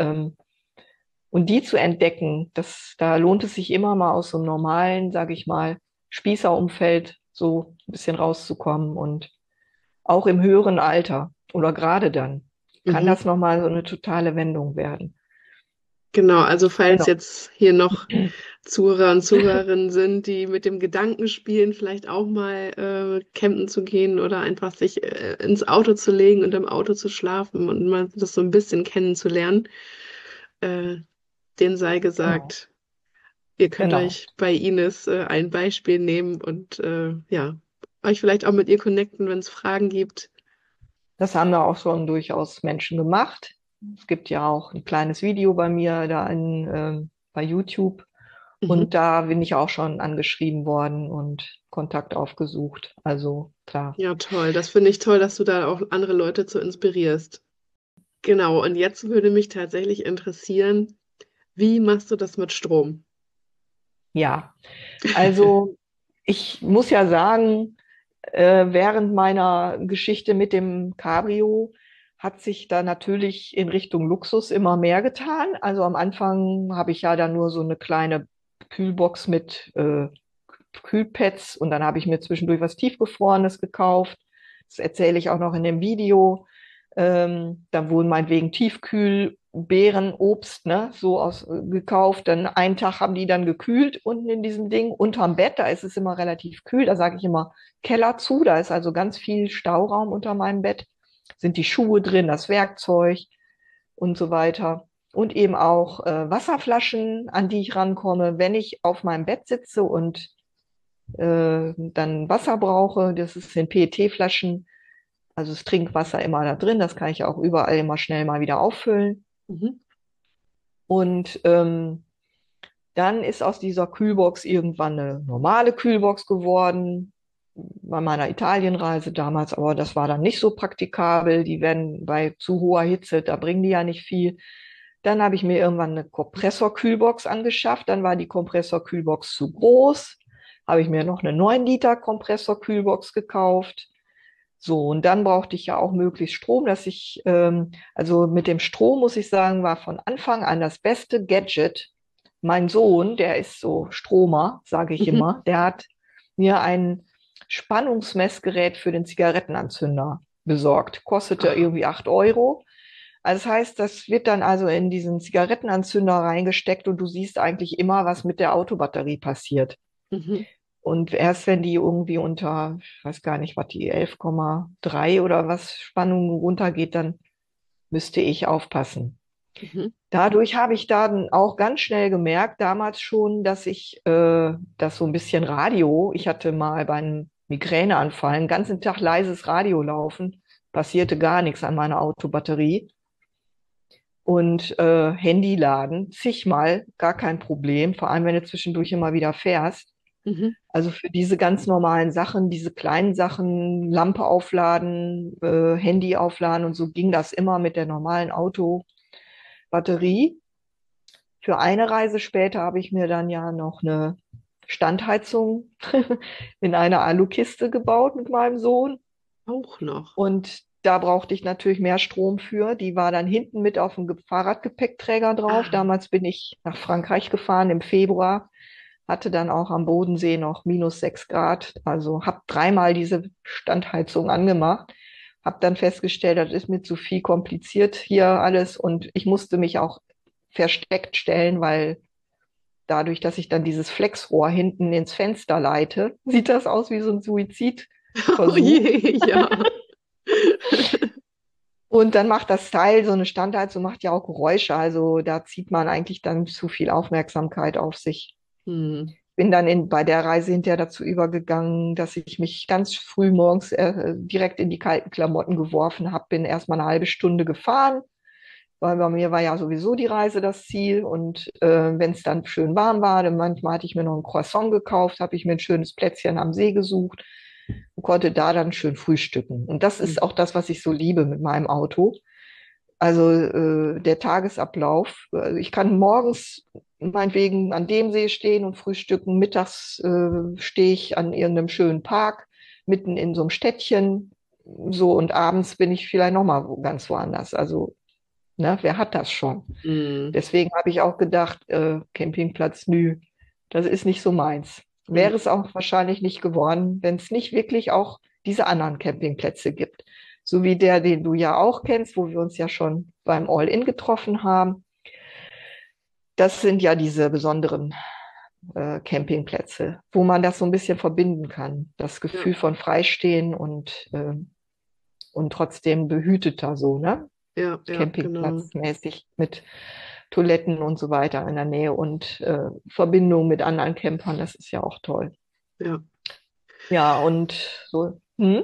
Und die zu entdecken, da lohnt es sich immer mal aus so einem normalen, sage ich mal, Spießerumfeld so ein bisschen rauszukommen. Und auch im höheren Alter oder gerade dann kann Mhm. das nochmal so eine totale Wendung werden. Genau, also falls Genau. jetzt hier noch Zuhörer und Zuhörerinnen sind, die mit dem Gedanken spielen, vielleicht auch mal campen zu gehen oder einfach sich ins Auto zu legen und im Auto zu schlafen und mal das so ein bisschen kennenzulernen, äh, denen sei Genau. gesagt, ihr könnt Genau. euch bei Ines ein Beispiel nehmen und ja, euch vielleicht auch mit ihr connecten, wenn es Fragen gibt. Das haben da auch schon durchaus Menschen gemacht. Es gibt ja auch ein kleines Video bei mir bei YouTube. Mhm. Und da bin ich auch schon angeschrieben worden und Kontakt aufgesucht. Also klar. Ja, toll. Das finde ich toll, dass du da auch andere Leute zu inspirierst. Genau, und jetzt würde mich tatsächlich interessieren, wie machst du das mit Strom? Ja, also ich muss ja sagen, während meiner Geschichte mit dem Cabrio hat sich da natürlich in Richtung Luxus immer mehr getan. Also am Anfang habe ich ja da nur so eine kleine Kühlbox mit Kühlpads und dann habe ich mir zwischendurch was Tiefgefrorenes gekauft. Das erzähle ich auch noch in dem Video. Da wurden meinetwegen Tiefkühl Beeren, Obst, ne, so gekauft. Dann einen Tag haben die dann gekühlt unten in diesem Ding. Unterm Bett, da ist es immer relativ kühl. Da sage ich immer Keller zu. Da ist also ganz viel Stauraum unter meinem Bett. Sind die Schuhe drin, das Werkzeug und so weiter. Und eben auch Wasserflaschen, an die ich rankomme, wenn ich auf meinem Bett sitze und dann Wasser brauche. Das sind PET-Flaschen. Also das Trinkwasser immer da drin. Das kann ich auch überall immer schnell mal wieder auffüllen. Mhm. Und dann ist aus dieser Kühlbox irgendwann eine normale Kühlbox geworden, bei meiner Italienreise damals, aber das war dann nicht so praktikabel. Die werden bei zu hoher Hitze, da bringen die ja nicht viel. Dann habe ich mir irgendwann eine Kompressorkühlbox angeschafft. Dann war die Kompressorkühlbox zu groß. Habe ich mir noch eine 9 Liter Kompressorkühlbox gekauft. So, und dann brauchte ich ja auch möglichst Strom, also mit dem Strom, muss ich sagen, war von Anfang an das beste Gadget. Mein Sohn, der ist so Stromer, sage ich Mhm. immer, der hat mir ein Spannungsmessgerät für den Zigarettenanzünder besorgt. Kostete irgendwie 8 Euro. Also das heißt, das wird dann also in diesen Zigarettenanzünder reingesteckt und du siehst eigentlich immer, was mit der Autobatterie passiert. Mhm. Und erst wenn die irgendwie unter, ich weiß gar nicht, was die 11,3 oder was Spannung runtergeht, dann müsste ich aufpassen. Mhm. Dadurch habe ich dann auch ganz schnell gemerkt, damals schon, dass das so ein bisschen Radio, ich hatte mal bei einem Migräneanfall den ganzen Tag leises Radio laufen, passierte gar nichts an meiner Autobatterie. Und Handy laden, zigmal, gar kein Problem, vor allem wenn du zwischendurch immer wieder fährst. Mhm. Also für diese ganz normalen Sachen, diese kleinen Sachen, Lampe aufladen, Handy aufladen und so ging das immer mit der normalen Autobatterie. Für eine Reise später habe ich mir dann ja noch eine Standheizung in einer Alukiste gebaut mit meinem Sohn. Auch noch. Und da brauchte ich natürlich mehr Strom für. Die war dann hinten mit auf dem Fahrradgepäckträger drauf. Ah. Damals bin ich nach Frankreich gefahren im Februar, hatte dann auch am Bodensee noch -6 Grad. Also habe dreimal diese Standheizung angemacht, habe dann festgestellt, das ist mir zu viel kompliziert hier alles und ich musste mich auch versteckt stellen, weil dadurch, dass ich dann dieses Flexrohr hinten ins Fenster leite, sieht das aus wie so ein Oh Suizidversuch. je, ja. Und dann macht das Teil, so eine Standheizung macht ja auch Geräusche, also da zieht man eigentlich dann zu viel Aufmerksamkeit auf sich. Hm. Bin dann bei der Reise hinterher dazu übergegangen, dass ich mich ganz früh morgens direkt in die kalten Klamotten geworfen habe, bin erst mal eine halbe Stunde gefahren, weil bei mir war ja sowieso die Reise das Ziel und wenn es dann schön warm war, dann manchmal hatte ich mir noch ein Croissant gekauft, habe ich mir ein schönes Plätzchen am See gesucht und konnte da dann schön frühstücken. Und das ist auch das, was ich so liebe mit meinem Auto. Also der Tagesablauf. Also ich kann morgens meinetwegen an dem See stehen und frühstücken. Mittags stehe ich an irgendeinem schönen Park, mitten in so einem Städtchen. So, und abends bin ich vielleicht nochmal ganz woanders. Also, ne, wer hat das schon? Hm. Deswegen habe ich auch gedacht, Campingplatz, nö, das ist nicht so meins. Wäre es auch wahrscheinlich nicht geworden, wenn es nicht wirklich auch diese anderen Campingplätze gibt. So wie der, den du ja auch kennst, wo wir uns ja schon beim All-In getroffen haben. Das sind ja diese besonderen Campingplätze, wo man das so ein bisschen verbinden kann. Das Gefühl von Freistehen und trotzdem behüteter so, ne? Ja, genau. Campingplatzmäßig mit Toiletten und so weiter in der Nähe und Verbindung mit anderen Campern, das ist ja auch toll. Ja. Ja, und so.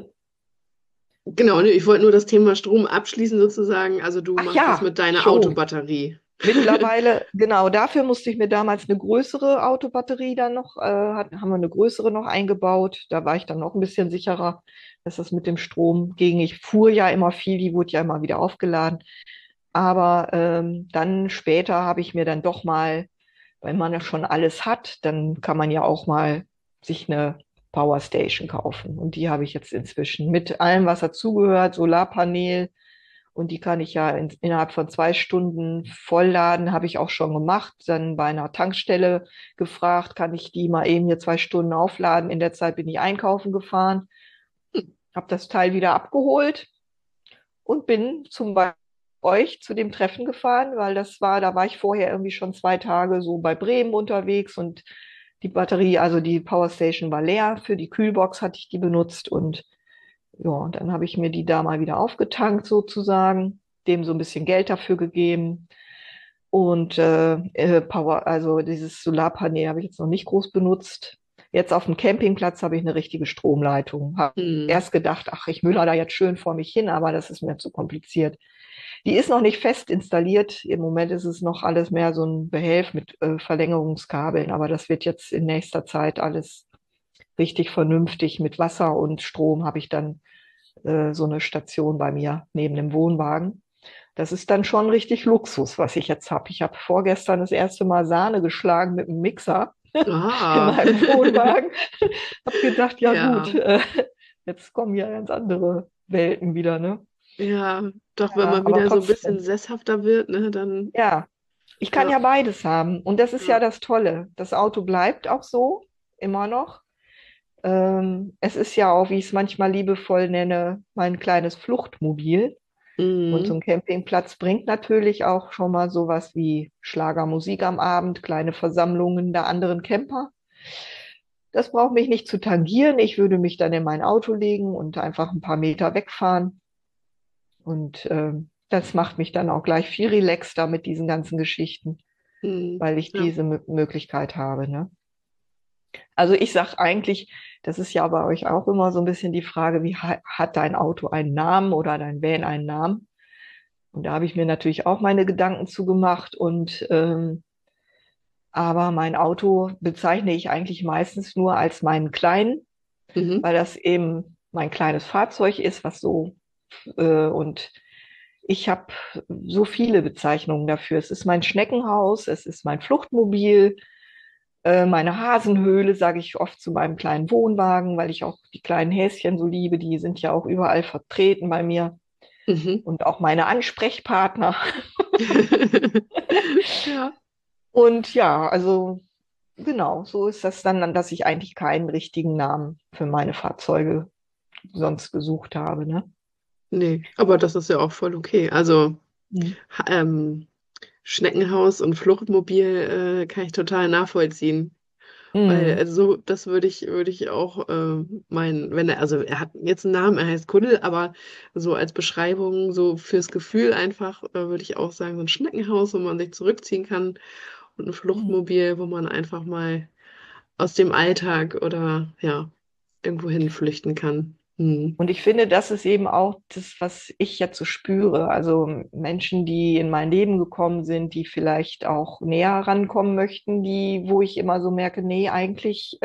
Genau, ich wollte nur das Thema Strom abschließen sozusagen. Also du machst das mit deiner Autobatterie. Mittlerweile, genau, dafür musste ich mir damals eine größere Autobatterie dann noch, haben wir eine größere noch eingebaut. Da war ich dann noch ein bisschen sicherer, dass das mit dem Strom ging. Ich fuhr ja immer viel, die wurde ja immer wieder aufgeladen. Aber dann später habe ich mir dann doch mal, wenn man ja schon alles hat, dann kann man ja auch mal sich eine Powerstation kaufen. Und die habe ich jetzt inzwischen mit allem, was dazugehört, Solarpanel. Und die kann ich ja innerhalb von 2 Stunden vollladen, habe ich auch schon gemacht. Dann bei einer Tankstelle gefragt, kann ich die mal eben hier 2 Stunden aufladen. In der Zeit bin ich einkaufen gefahren, habe das Teil wieder abgeholt und bin zum Beispiel euch zu dem Treffen gefahren, weil da war ich vorher irgendwie schon 2 Tage so bei Bremen unterwegs und die Batterie, also die Powerstation war leer. Für die Kühlbox hatte ich die benutzt und ja, und dann habe ich mir die da mal wieder aufgetankt sozusagen, dem so ein bisschen Geld dafür gegeben. Und also dieses Solarpanel habe ich jetzt noch nicht groß benutzt. Jetzt auf dem Campingplatz habe ich eine richtige Stromleitung. Habe Hm. erst gedacht, ach, ich müller da jetzt schön vor mich hin, aber das ist mir zu kompliziert. Die ist noch nicht fest installiert. Im Moment ist es noch alles mehr so ein Behelf mit Verlängerungskabeln, aber das wird jetzt in nächster Zeit alles richtig vernünftig. Mit Wasser und Strom habe ich dann so eine Station bei mir neben dem Wohnwagen. Das ist dann schon richtig Luxus, was ich jetzt habe. Ich habe vorgestern das erste Mal Sahne geschlagen mit einem Mixer in Ah. meinem Wohnwagen. Habe gedacht, ja Ja. gut, jetzt kommen ja ganz andere Welten wieder, ne? Ja, doch, wenn Ja, man aber wieder so ein bisschen trotzdem. sesshafter wird, ne, dann, Ja, ich kann ja, ja beides haben. Und das ist ja ja. das Tolle. Das Auto bleibt auch so, immer noch. Es ist ja auch, wie ich es manchmal liebevoll nenne, mein kleines Fluchtmobil. Und so Mhm. ein Campingplatz bringt natürlich auch schon mal sowas wie Schlagermusik am Abend, kleine Versammlungen der anderen Camper. Das braucht mich nicht zu tangieren. Ich würde mich dann in mein Auto legen und einfach ein paar Meter wegfahren. Und das macht mich dann auch gleich viel relaxter mit diesen ganzen Geschichten, Mhm. weil ich Ja. diese Möglichkeit habe, ne? Also ich sage eigentlich, das ist ja bei euch auch immer so ein bisschen die Frage, wie hat dein Auto einen Namen oder dein Van einen Namen? Und da habe ich mir natürlich auch meine Gedanken zu gemacht. Aber mein Auto bezeichne ich eigentlich meistens nur als meinen kleinen, Mhm. weil das eben mein kleines Fahrzeug ist, und ich habe so viele Bezeichnungen dafür. Es ist mein Schneckenhaus, es ist mein Fluchtmobil, meine Hasenhöhle, sage ich oft zu meinem kleinen Wohnwagen, weil ich auch die kleinen Häschen so liebe. Die sind ja auch überall vertreten bei mir Mhm. und auch meine Ansprechpartner. Ja, Und ja, also genau, so ist das dann, dass ich eigentlich keinen richtigen Namen für meine Fahrzeuge sonst gesucht habe, ne? nee, aber das ist ja auch voll okay. Also, Mhm. ha- ähm, Schneckenhaus und Fluchtmobil, kann ich total nachvollziehen. Weil, Mhm. also, das würde ich auch meinen, wenn er, also er hat jetzt einen Namen, er heißt Kuddel, aber so als Beschreibung, so fürs Gefühl einfach, würde ich auch sagen, so ein Schneckenhaus, wo man sich zurückziehen kann und ein Mhm. Fluchtmobil, wo man einfach mal aus dem Alltag oder ja, irgendwo hin flüchten kann. Hm. Und ich finde, das ist eben auch das, was ich jetzt so spüre. Also Menschen, die in mein Leben gekommen sind, die vielleicht auch näher rankommen möchten, wo ich immer so merke, nee, eigentlich,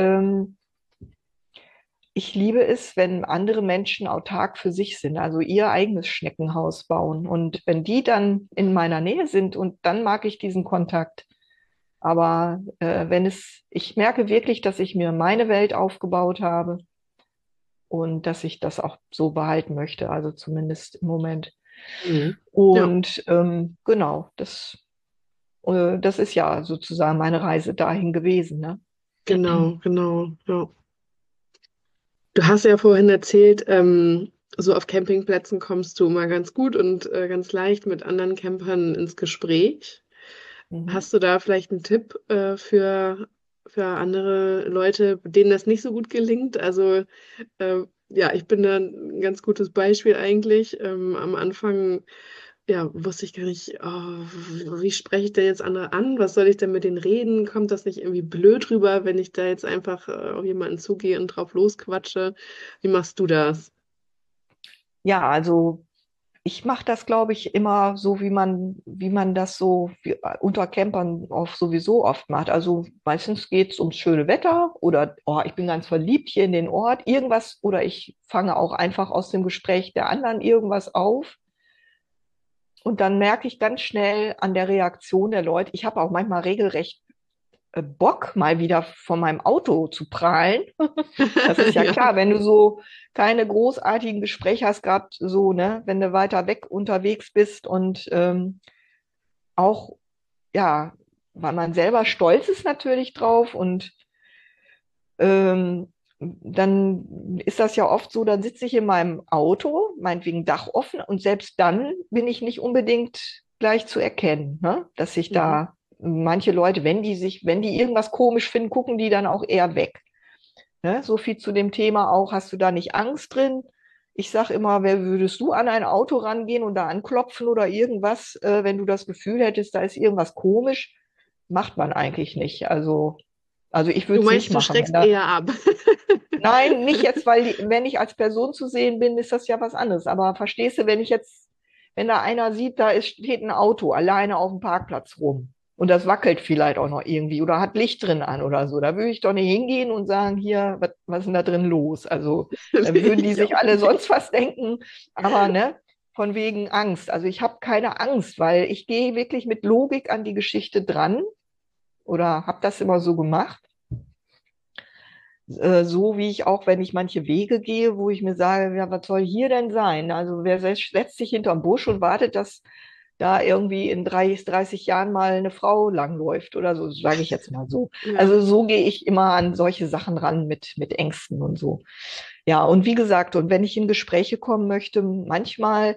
ich liebe es, wenn andere Menschen autark für sich sind, also ihr eigenes Schneckenhaus bauen. Und wenn die dann in meiner Nähe sind, und dann mag ich diesen Kontakt. Aber ich merke wirklich, dass ich mir meine Welt aufgebaut habe und dass ich das auch so behalten möchte, also zumindest im Moment. Hm. Ja, Und genau, das ist ja sozusagen meine Reise dahin gewesen, ne? genau, genau, ja. Du hast ja vorhin erzählt, so auf Campingplätzen kommst du mal ganz gut und ganz leicht mit anderen Campern ins Gespräch. Mhm. Hast du da vielleicht einen Tipp für andere Leute, denen das nicht so gut gelingt? Also ja, ich bin da ein ganz gutes Beispiel eigentlich. Am Anfang ja, wusste ich gar nicht, wie spreche ich denn jetzt andere an? Was soll ich denn mit denen reden? Kommt das nicht irgendwie blöd rüber, wenn ich da jetzt einfach auf jemanden zugehe und drauf losquatsche? Wie machst du das? Ja, also ich mache das, glaube ich, immer so, wie man das so unter Campern auch sowieso oft macht. Also meistens geht es ums schöne Wetter oder oh, ich bin ganz verliebt hier in den Ort, irgendwas, oder ich fange auch einfach aus dem Gespräch der anderen irgendwas auf. Und dann merke ich ganz schnell an der Reaktion der Leute, ich habe auch manchmal regelrecht Bock, mal wieder von meinem Auto zu prahlen. Das ist ja Ja. klar, wenn du so keine großartigen Gespräche hast, gerade so, ne, wenn du weiter weg unterwegs bist und auch, ja, weil man selber stolz ist natürlich drauf und ähm, dann ist das ja oft so, dann sitze ich in meinem Auto, meinetwegen Dach offen, und selbst dann bin ich nicht unbedingt gleich zu erkennen, ne? Dass sich Mhm. da manche Leute, wenn die irgendwas komisch finden, gucken die dann auch eher weg. Ne? So viel zu dem Thema auch, hast du da nicht Angst drin? Ich sage immer, wer würdest du an ein Auto rangehen und da anklopfen oder irgendwas, wenn du das Gefühl hättest, da ist irgendwas komisch? Macht man eigentlich nicht. Also ich Du würde es nicht meinst, du machen. schreckst eher ab. Nein, nicht jetzt, wenn ich als Person zu sehen bin, ist das ja was anderes. Aber verstehst du, wenn da einer sieht, steht ein Auto alleine auf dem Parkplatz rum und das wackelt vielleicht auch noch irgendwie oder hat Licht drin an oder so, da würde ich doch nicht hingehen und sagen, hier, was ist denn da drin los? Also, da würden die Ich sich auch alle sonst nicht. was denken, aber ne, von wegen Angst. Also ich habe keine Angst, weil ich gehe wirklich mit Logik an die Geschichte dran oder habe das immer so gemacht, so wie ich auch, wenn ich manche Wege gehe, wo ich mir sage, ja, was soll hier denn sein? Also wer setzt sich hinterm Busch und wartet, dass da irgendwie in 30 Jahren mal eine Frau langläuft oder so, sage ich jetzt mal so. Ja. Also so gehe ich immer an solche Sachen ran mit Ängsten und so. Ja, und wie gesagt, und wenn ich in Gespräche kommen möchte, manchmal,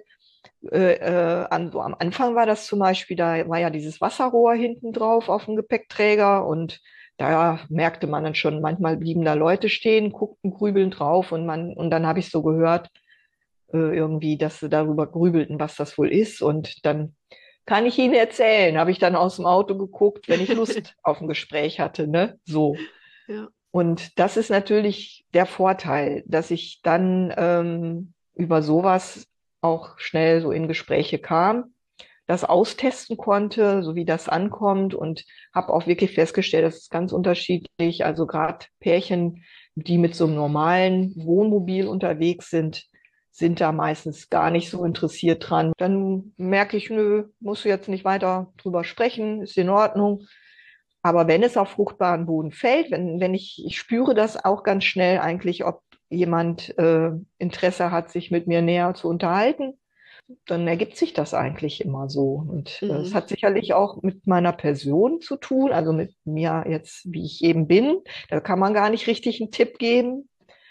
so am Anfang war das zum Beispiel, da war ja dieses Wasserrohr hinten drauf auf dem Gepäckträger und da merkte man dann schon, manchmal blieben da Leute stehen, guckten grübelnd drauf und dann habe ich so gehört, irgendwie, dass sie darüber grübelten, was das wohl ist. Und dann kann ich Ihnen erzählen, habe ich dann aus dem Auto geguckt, wenn ich Lust auf ein Gespräch hatte, ne? So. Ja. Und das ist natürlich der Vorteil, dass ich dann über sowas auch schnell so in Gespräche kam, das austesten konnte, so wie das ankommt und habe auch wirklich festgestellt, das ist ganz unterschiedlich. Also gerade Pärchen, die mit so einem normalen Wohnmobil unterwegs sind da meistens gar nicht so interessiert dran. Dann merke ich, nö, musst du jetzt nicht weiter drüber sprechen, ist in Ordnung. Aber wenn es auf fruchtbaren Boden fällt, wenn ich spüre das auch ganz schnell eigentlich, ob jemand Interesse hat, sich mit mir näher zu unterhalten, dann ergibt sich das eigentlich immer so. Und es Mhm. hat sicherlich auch mit meiner Person zu tun, also mit mir jetzt, wie ich eben bin. Da kann man gar nicht richtig einen Tipp geben.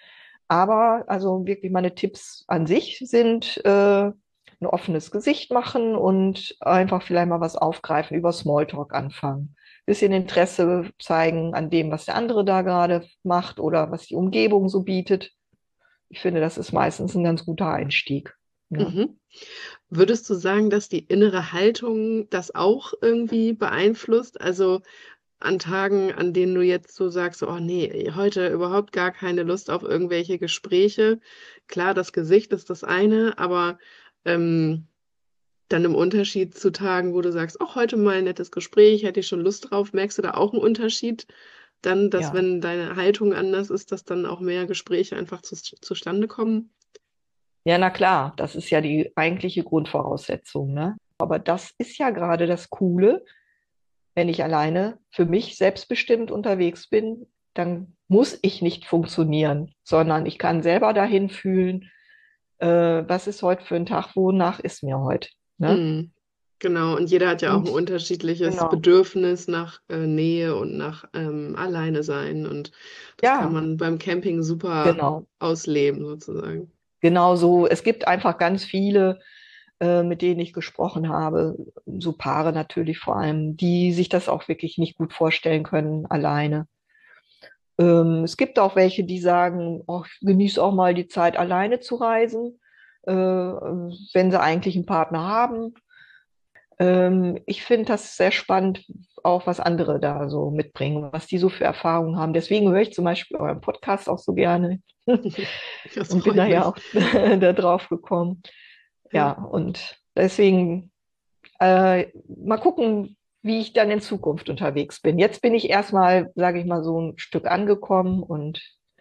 Aber also wirklich meine Tipps an sich sind ein offenes Gesicht machen und einfach vielleicht mal was aufgreifen, über Smalltalk anfangen. Bisschen Interesse zeigen an dem, was der andere da gerade macht oder was die Umgebung so bietet. Ich finde, das ist meistens ein ganz guter Einstieg. Ja. Mhm. Würdest du sagen, dass die innere Haltung das auch irgendwie beeinflusst? Also an Tagen, an denen du jetzt so sagst, oh nee, heute überhaupt gar keine Lust auf irgendwelche Gespräche. Klar, das Gesicht ist das eine, aber ähm, dann im Unterschied zu Tagen, wo du sagst, auch heute mal ein nettes Gespräch, hätte ich schon Lust drauf, merkst du da auch einen Unterschied? Dann, dass Ja. wenn deine Haltung anders ist, dass dann auch mehr Gespräche einfach zustande kommen? Ja, na klar, das ist ja die eigentliche Grundvoraussetzung, ne? Aber das ist ja gerade das Coole, wenn ich alleine für mich selbstbestimmt unterwegs bin, dann muss ich nicht funktionieren, sondern ich kann selber dahin fühlen, was ist heute für ein Tag, wonach ist mir heute, ne? Mhm. Genau, und jeder hat ja auch ein Und unterschiedliches genau, Bedürfnis nach Nähe und nach Alleine sein. Und das kann ja, man beim Camping super genau, ausleben, sozusagen. genau so. Es gibt einfach ganz viele, mit denen ich gesprochen habe, so Paare natürlich vor allem, die sich das auch wirklich nicht gut vorstellen können, alleine. Es gibt auch welche, die sagen, oh, ich genieße auch mal die Zeit, alleine zu reisen, wenn sie eigentlich einen Partner haben. Ich finde das sehr spannend, auch was andere da so mitbringen, was die so für Erfahrungen haben. Deswegen höre ich zum Beispiel euren Podcast auch so gerne Das und bin freut da ja mich. auch da drauf gekommen. Ja, Ja. und deswegen mal gucken, wie ich dann in Zukunft unterwegs bin. Jetzt bin ich erstmal, sage ich mal, so ein Stück angekommen und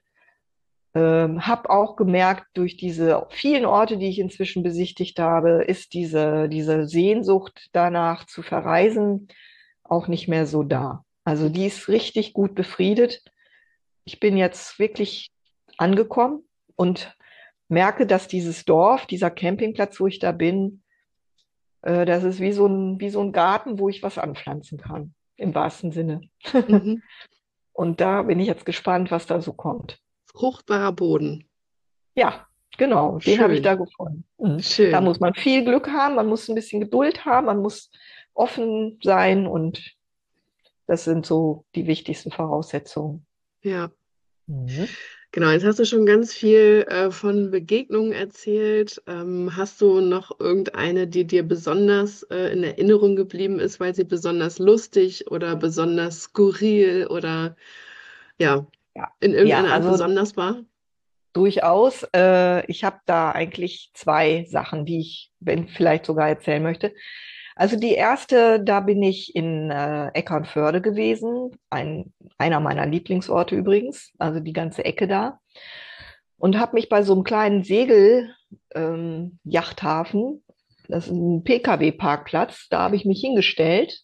habe auch gemerkt, durch diese vielen Orte, die ich inzwischen besichtigt habe, ist diese Sehnsucht danach zu verreisen auch nicht mehr so da. Also die ist richtig gut befriedet. Ich bin jetzt wirklich angekommen und merke, dass dieses Dorf, dieser Campingplatz, wo ich da bin, das ist wie so ein Garten, wo ich was anpflanzen kann, im wahrsten Sinne. Mhm. Und da bin ich jetzt gespannt, was da so kommt. Fruchtbarer Boden. Ja, genau, den habe ich Schön, da gefunden. Da schön. muss man viel Glück haben, man muss ein bisschen Geduld haben, man muss offen sein und das sind so die wichtigsten Voraussetzungen. Ja. Mhm. Genau, jetzt hast du schon ganz viel von Begegnungen erzählt. Hast du noch irgendeine, die dir besonders in Erinnerung geblieben ist, weil sie besonders lustig oder besonders skurril oder ja, Ja, in ja, irgendeiner Art also besonders war? durchaus. Ich habe da eigentlich zwei Sachen, die ich, wenn vielleicht sogar erzählen möchte. Also die erste, da bin ich in Eckernförde gewesen, einer meiner Lieblingsorte übrigens, also die ganze Ecke da, und habe mich bei so einem kleinen Yachthafen, das ist ein PKW-Parkplatz, da habe ich mich hingestellt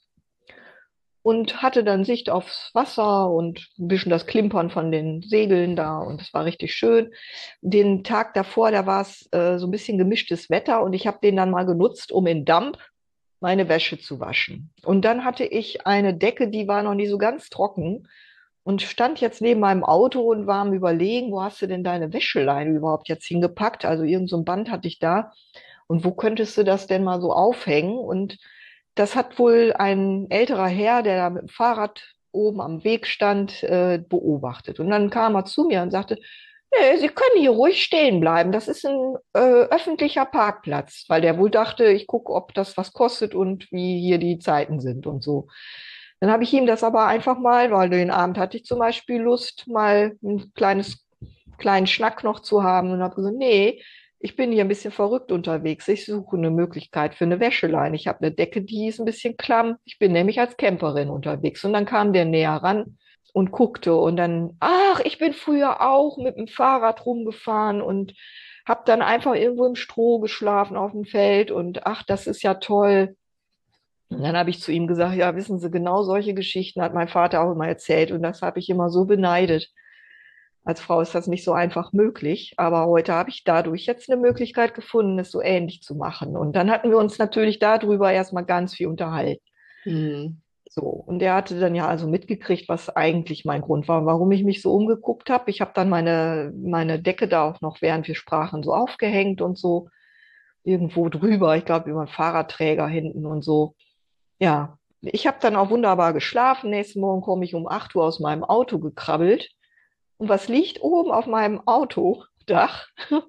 und hatte dann Sicht aufs Wasser und ein bisschen das Klimpern von den Segeln da und es war richtig schön. Den Tag davor, da war es so ein bisschen gemischtes Wetter und ich habe den dann mal genutzt, um in Damp meine Wäsche zu waschen. Und dann hatte ich eine Decke, die war noch nie so ganz trocken und stand jetzt neben meinem Auto und war am Überlegen, wo hast du denn deine Wäscheleine überhaupt jetzt hingepackt? Also irgend so ein Band hatte ich da. Und wo könntest du das denn mal so aufhängen? Und das hat wohl ein älterer Herr, der da mit dem Fahrrad oben am Weg stand, beobachtet. Und dann kam er zu mir und sagte, nee, Sie können hier ruhig stehen bleiben. Das ist ein öffentlicher Parkplatz, weil der wohl dachte, ich gucke, ob das was kostet und wie hier die Zeiten sind und so. Dann habe ich ihm das aber einfach mal, weil den Abend hatte ich zum Beispiel Lust, mal ein kleinen Schnack noch zu haben und habe gesagt, nee, ich bin hier ein bisschen verrückt unterwegs. Ich suche eine Möglichkeit für eine Wäscheleine. Ich habe eine Decke, die ist ein bisschen klamm. Ich bin nämlich als Camperin unterwegs. Und dann kam der näher ran und guckte und dann, ach, ich bin früher auch mit dem Fahrrad rumgefahren und habe dann einfach irgendwo im Stroh geschlafen auf dem Feld und ach, das ist ja toll. Und dann habe ich zu ihm gesagt, ja, wissen Sie, genau solche Geschichten hat mein Vater auch immer erzählt und das habe ich immer so beneidet. Als Frau ist das nicht so einfach möglich, aber heute habe ich dadurch jetzt eine Möglichkeit gefunden, es so ähnlich zu machen. Und dann hatten wir uns natürlich darüber erstmal ganz viel unterhalten. Hm. So, und er hatte dann ja also mitgekriegt, was eigentlich mein Grund war, warum ich mich so umgeguckt habe. Ich habe dann meine Decke da auch noch, während wir sprachen, so aufgehängt und so irgendwo drüber. Ich glaube, über einen Fahrradträger hinten und so. Ja, ich habe dann auch wunderbar geschlafen. Nächsten Morgen komme ich um 8 Uhr aus meinem Auto gekrabbelt. Und was liegt oben auf meinem Autodach?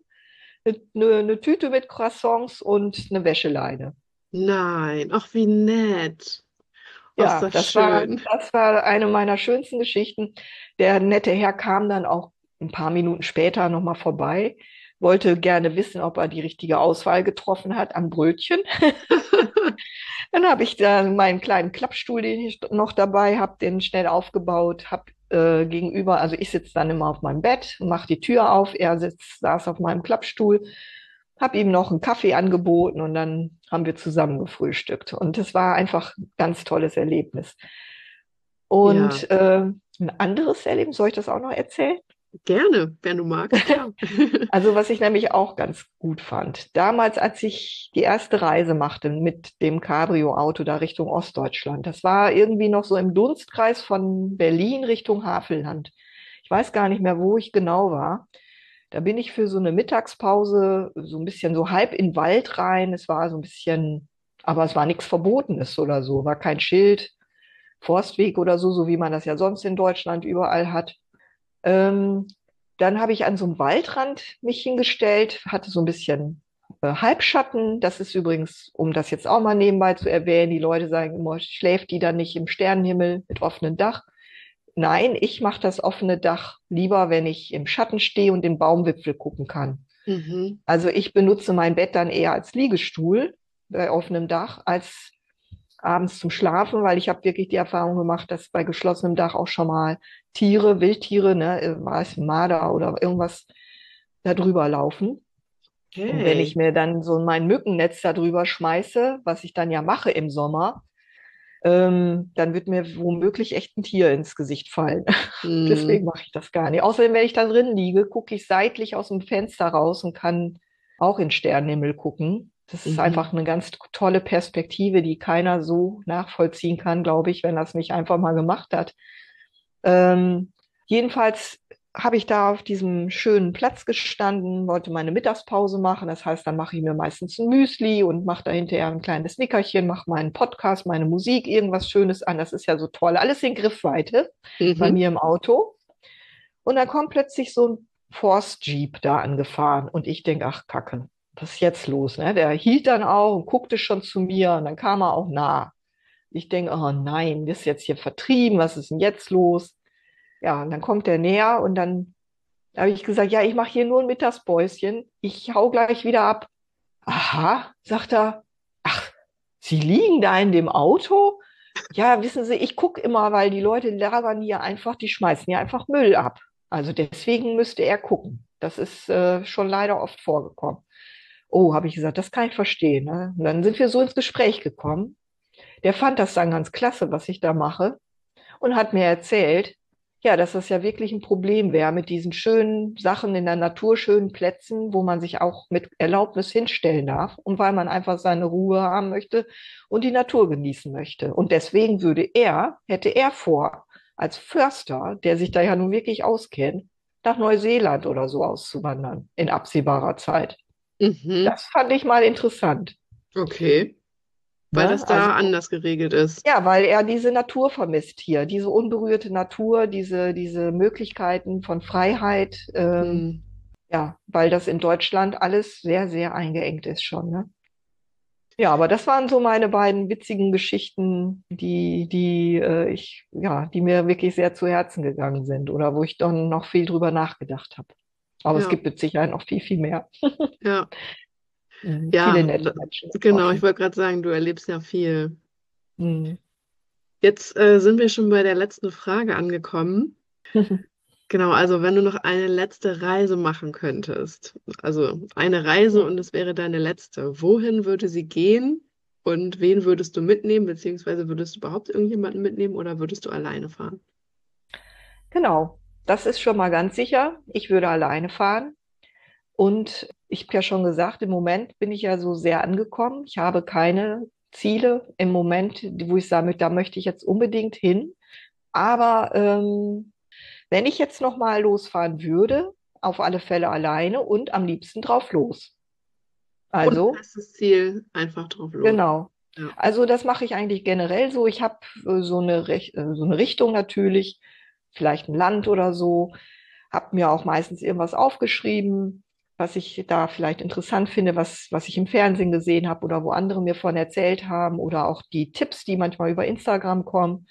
Eine Tüte mit Croissants und eine Wäscheleine. Nein, ach wie nett. Ach, ist Ja, das schön. das war eine meiner schönsten Geschichten. Der nette Herr kam dann auch ein paar Minuten später nochmal vorbei, wollte gerne wissen, ob er die richtige Auswahl getroffen hat an Brötchen. Dann habe ich da meinen kleinen Klappstuhl, den ich noch dabei habe, den schnell aufgebaut, habe gegenüber, also ich sitze dann immer auf meinem Bett, mache die Tür auf, saß auf meinem Klappstuhl, habe ihm noch einen Kaffee angeboten und dann haben wir zusammen gefrühstückt. Und es war einfach ein ganz tolles Erlebnis. Ja, Und ein anderes Erlebnis, soll ich das auch noch erzählen? gerne, wenn du magst, klar. Also was ich nämlich auch ganz gut fand. Damals, als ich die erste Reise machte mit dem Cabrio-Auto da Richtung Ostdeutschland, das war irgendwie noch so im Dunstkreis von Berlin Richtung Havelland. Ich weiß gar nicht mehr, wo ich genau war. Da bin ich für so eine Mittagspause so ein bisschen so halb in den Wald rein. Es war so ein bisschen, aber es war nichts Verbotenes oder so, war kein Schild, Forstweg oder so, so wie man das ja sonst in Deutschland überall hat. Ähm, Dann habe ich an so einem Waldrand mich hingestellt, hatte so ein bisschen Halbschatten. Das ist übrigens, um das jetzt auch mal nebenbei zu erwähnen, die Leute sagen immer, schläft die dann nicht im Sternenhimmel mit offenem Dach? Nein, ich mache das offene Dach lieber, wenn ich im Schatten stehe und den Baumwipfel gucken kann. Mhm. Also ich benutze mein Bett dann eher als Liegestuhl bei offenem Dach als abends zum Schlafen, weil ich habe wirklich die Erfahrung gemacht, dass bei geschlossenem Dach auch schon mal Tiere, Wildtiere, ne, weiß Marder oder irgendwas da drüber laufen. Und wenn ich Okay. mir dann so mein Mückennetz da drüber schmeiße, was ich dann ja mache im Sommer, dann wird mir womöglich echt ein Tier ins Gesicht fallen. Hm. Deswegen mache ich das gar nicht. Außerdem, wenn ich da drin liege, gucke ich seitlich aus dem Fenster raus und kann auch in den Sternenhimmel gucken. Das ist Mhm. einfach eine ganz tolle Perspektive, die keiner so nachvollziehen kann, glaube ich, wenn er es nicht einfach mal gemacht hat. Ähm, Jedenfalls habe ich da auf diesem schönen Platz gestanden, wollte meine Mittagspause machen. Das heißt, dann mache ich mir meistens ein Müsli und mache da hinterher ein kleines Nickerchen, mache meinen Podcast, meine Musik, irgendwas Schönes an. Das ist ja so toll. Alles in Griffweite bei Mhm. mir im Auto. Und dann kommt plötzlich so ein Force-Jeep da angefahren. Und ich denke, ach Kacke, was ist jetzt los? Ne? Der hielt dann auch und guckte schon zu mir. Und dann kam er auch nah. Ich denke, oh nein, das ist jetzt hier vertrieben. Was ist denn jetzt los? Ja, und dann kommt er näher und dann habe ich gesagt, ja, ich mache hier nur ein Mittagspäuschen. Ich hau gleich wieder ab. Aha, sagt er. Ach, Sie liegen da in dem Auto? Ja, wissen Sie, ich gucke immer, weil die Leute lagern hier einfach, die schmeißen hier einfach Müll ab. Also deswegen müsste er gucken. Das ist schon leider oft vorgekommen. Oh, habe ich gesagt, das kann ich verstehen. Ne? Und dann sind wir so ins Gespräch gekommen. Der fand das dann ganz klasse, was ich da mache und hat mir erzählt, ja, dass das ja wirklich ein Problem wäre mit diesen schönen Sachen in der Natur, schönen Plätzen, wo man sich auch mit Erlaubnis hinstellen darf und weil man einfach seine Ruhe haben möchte und die Natur genießen möchte. Und deswegen hätte er vor, als Förster, der sich da ja nun wirklich auskennt, nach Neuseeland oder so auszuwandern in absehbarer Zeit. Mhm. Das fand ich mal interessant. Okay. Weil Ne? das Also da anders geregelt ist. ja, weil er diese Natur vermisst hier, diese unberührte Natur, diese Möglichkeiten von Freiheit, Hm. ja, weil das in Deutschland alles sehr, sehr eingeengt ist schon, ne? Ja, aber das waren so meine beiden witzigen Geschichten, die mir wirklich sehr zu Herzen gegangen sind oder wo ich dann noch viel drüber nachgedacht habe. Aber es Ja, gibt mit Sicherheit noch viel, viel mehr. ja, Viele ja, nette Menschen genau. Ich getroffen. wollte gerade sagen, du erlebst ja viel. Mhm. Jetzt sind wir schon bei der letzten Frage angekommen. Genau, also wenn du noch eine letzte Reise machen könntest, also eine Reise und es wäre deine letzte, wohin würde sie gehen und wen würdest du mitnehmen, beziehungsweise würdest du überhaupt irgendjemanden mitnehmen oder würdest du alleine fahren? Genau, das ist schon mal ganz sicher. Ich würde alleine fahren. Und ich habe ja schon gesagt, im Moment bin ich ja so sehr angekommen. Ich habe keine Ziele im Moment, wo ich sage, da möchte ich jetzt unbedingt hin. Aber wenn ich jetzt noch mal losfahren würde, auf alle Fälle alleine und am liebsten drauf los. Und Also, festes Ziel, einfach drauf los. genau. Ja, Also das mache ich eigentlich generell so. Ich habe so eine Richtung natürlich, vielleicht ein Land oder so, habe mir auch meistens irgendwas aufgeschrieben, was ich da vielleicht interessant finde, was ich im Fernsehen gesehen habe oder wo andere mir von erzählt haben oder auch die Tipps, die manchmal über Instagram kommen.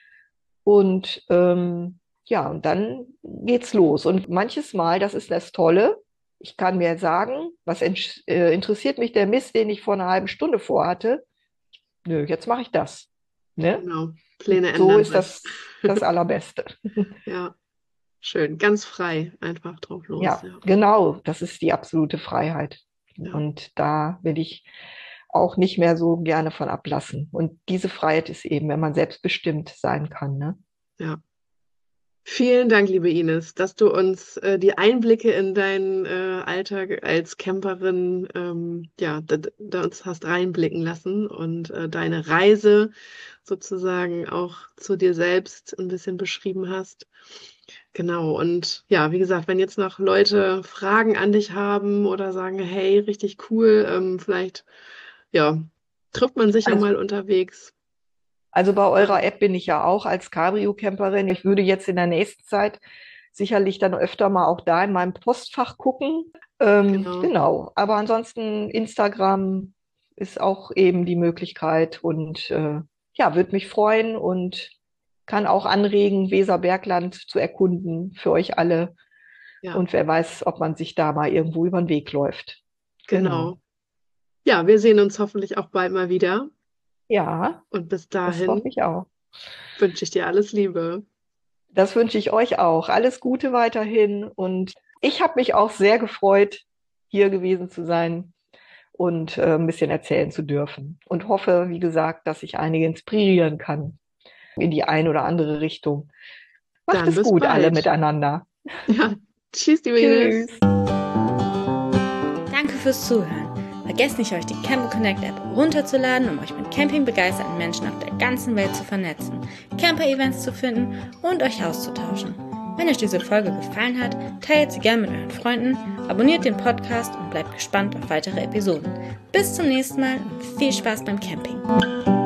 Und ja, und dann geht's los. Und manches Mal, das ist das Tolle, ich kann mir sagen, interessiert mich der Mist, den ich vor einer halben Stunde vorhatte. Nö, jetzt mache ich das. Ne? genau. Pläne So ändern ist sich. das Allerbeste. Ja, schön. Ganz frei, einfach drauf los. Ja, Ja, genau, das ist die absolute Freiheit. ja, Und da will ich auch nicht mehr so gerne von ablassen. Und diese Freiheit ist eben, wenn man selbstbestimmt sein kann, ne? ja. Vielen Dank, liebe Ines, dass du uns die Einblicke in deinen Alltag als Camperin ja, da uns hast reinblicken lassen und deine Reise sozusagen auch zu dir selbst ein bisschen beschrieben hast. Genau, und ja, wie gesagt, wenn jetzt noch Leute Fragen an dich haben oder sagen, hey, richtig cool, vielleicht ja, trifft man sich ja Also, mal unterwegs. also bei eurer Ähm, App bin ich ja auch als Cabrio-Camperin. Ich würde jetzt in der nächsten Zeit sicherlich dann öfter mal auch da in meinem Postfach gucken. genau, Genau. Aber ansonsten Instagram ist auch eben die Möglichkeit und ja, würde mich freuen und kann auch anregen, Weserbergland zu erkunden für euch alle. ja, Und wer weiß, ob man sich da mal irgendwo über den Weg läuft. Genau. genau. Ja, wir sehen uns hoffentlich auch bald mal wieder. Ja, Und bis das hoffe dahin ich auch. wünsche ich dir alles Liebe. Das wünsche ich euch auch. Alles Gute weiterhin. Und ich habe mich auch sehr gefreut, hier gewesen zu sein und ein bisschen erzählen zu dürfen. Und hoffe, wie gesagt, dass ich einige inspirieren kann in die eine oder andere Richtung. Macht Dann es bis gut, alle bald. miteinander. Ja, tschüss, liebe Ines. Tschüss. Danke fürs Zuhören. Vergesst nicht, euch die Camp Connect App runterzuladen, um euch mit campingbegeisterten Menschen auf der ganzen Welt zu vernetzen, Camper-Events zu finden und euch auszutauschen. Wenn euch diese Folge gefallen hat, teilt sie gerne mit euren Freunden, abonniert den Podcast und bleibt gespannt auf weitere Episoden. Bis zum nächsten Mal und viel Spaß beim Camping.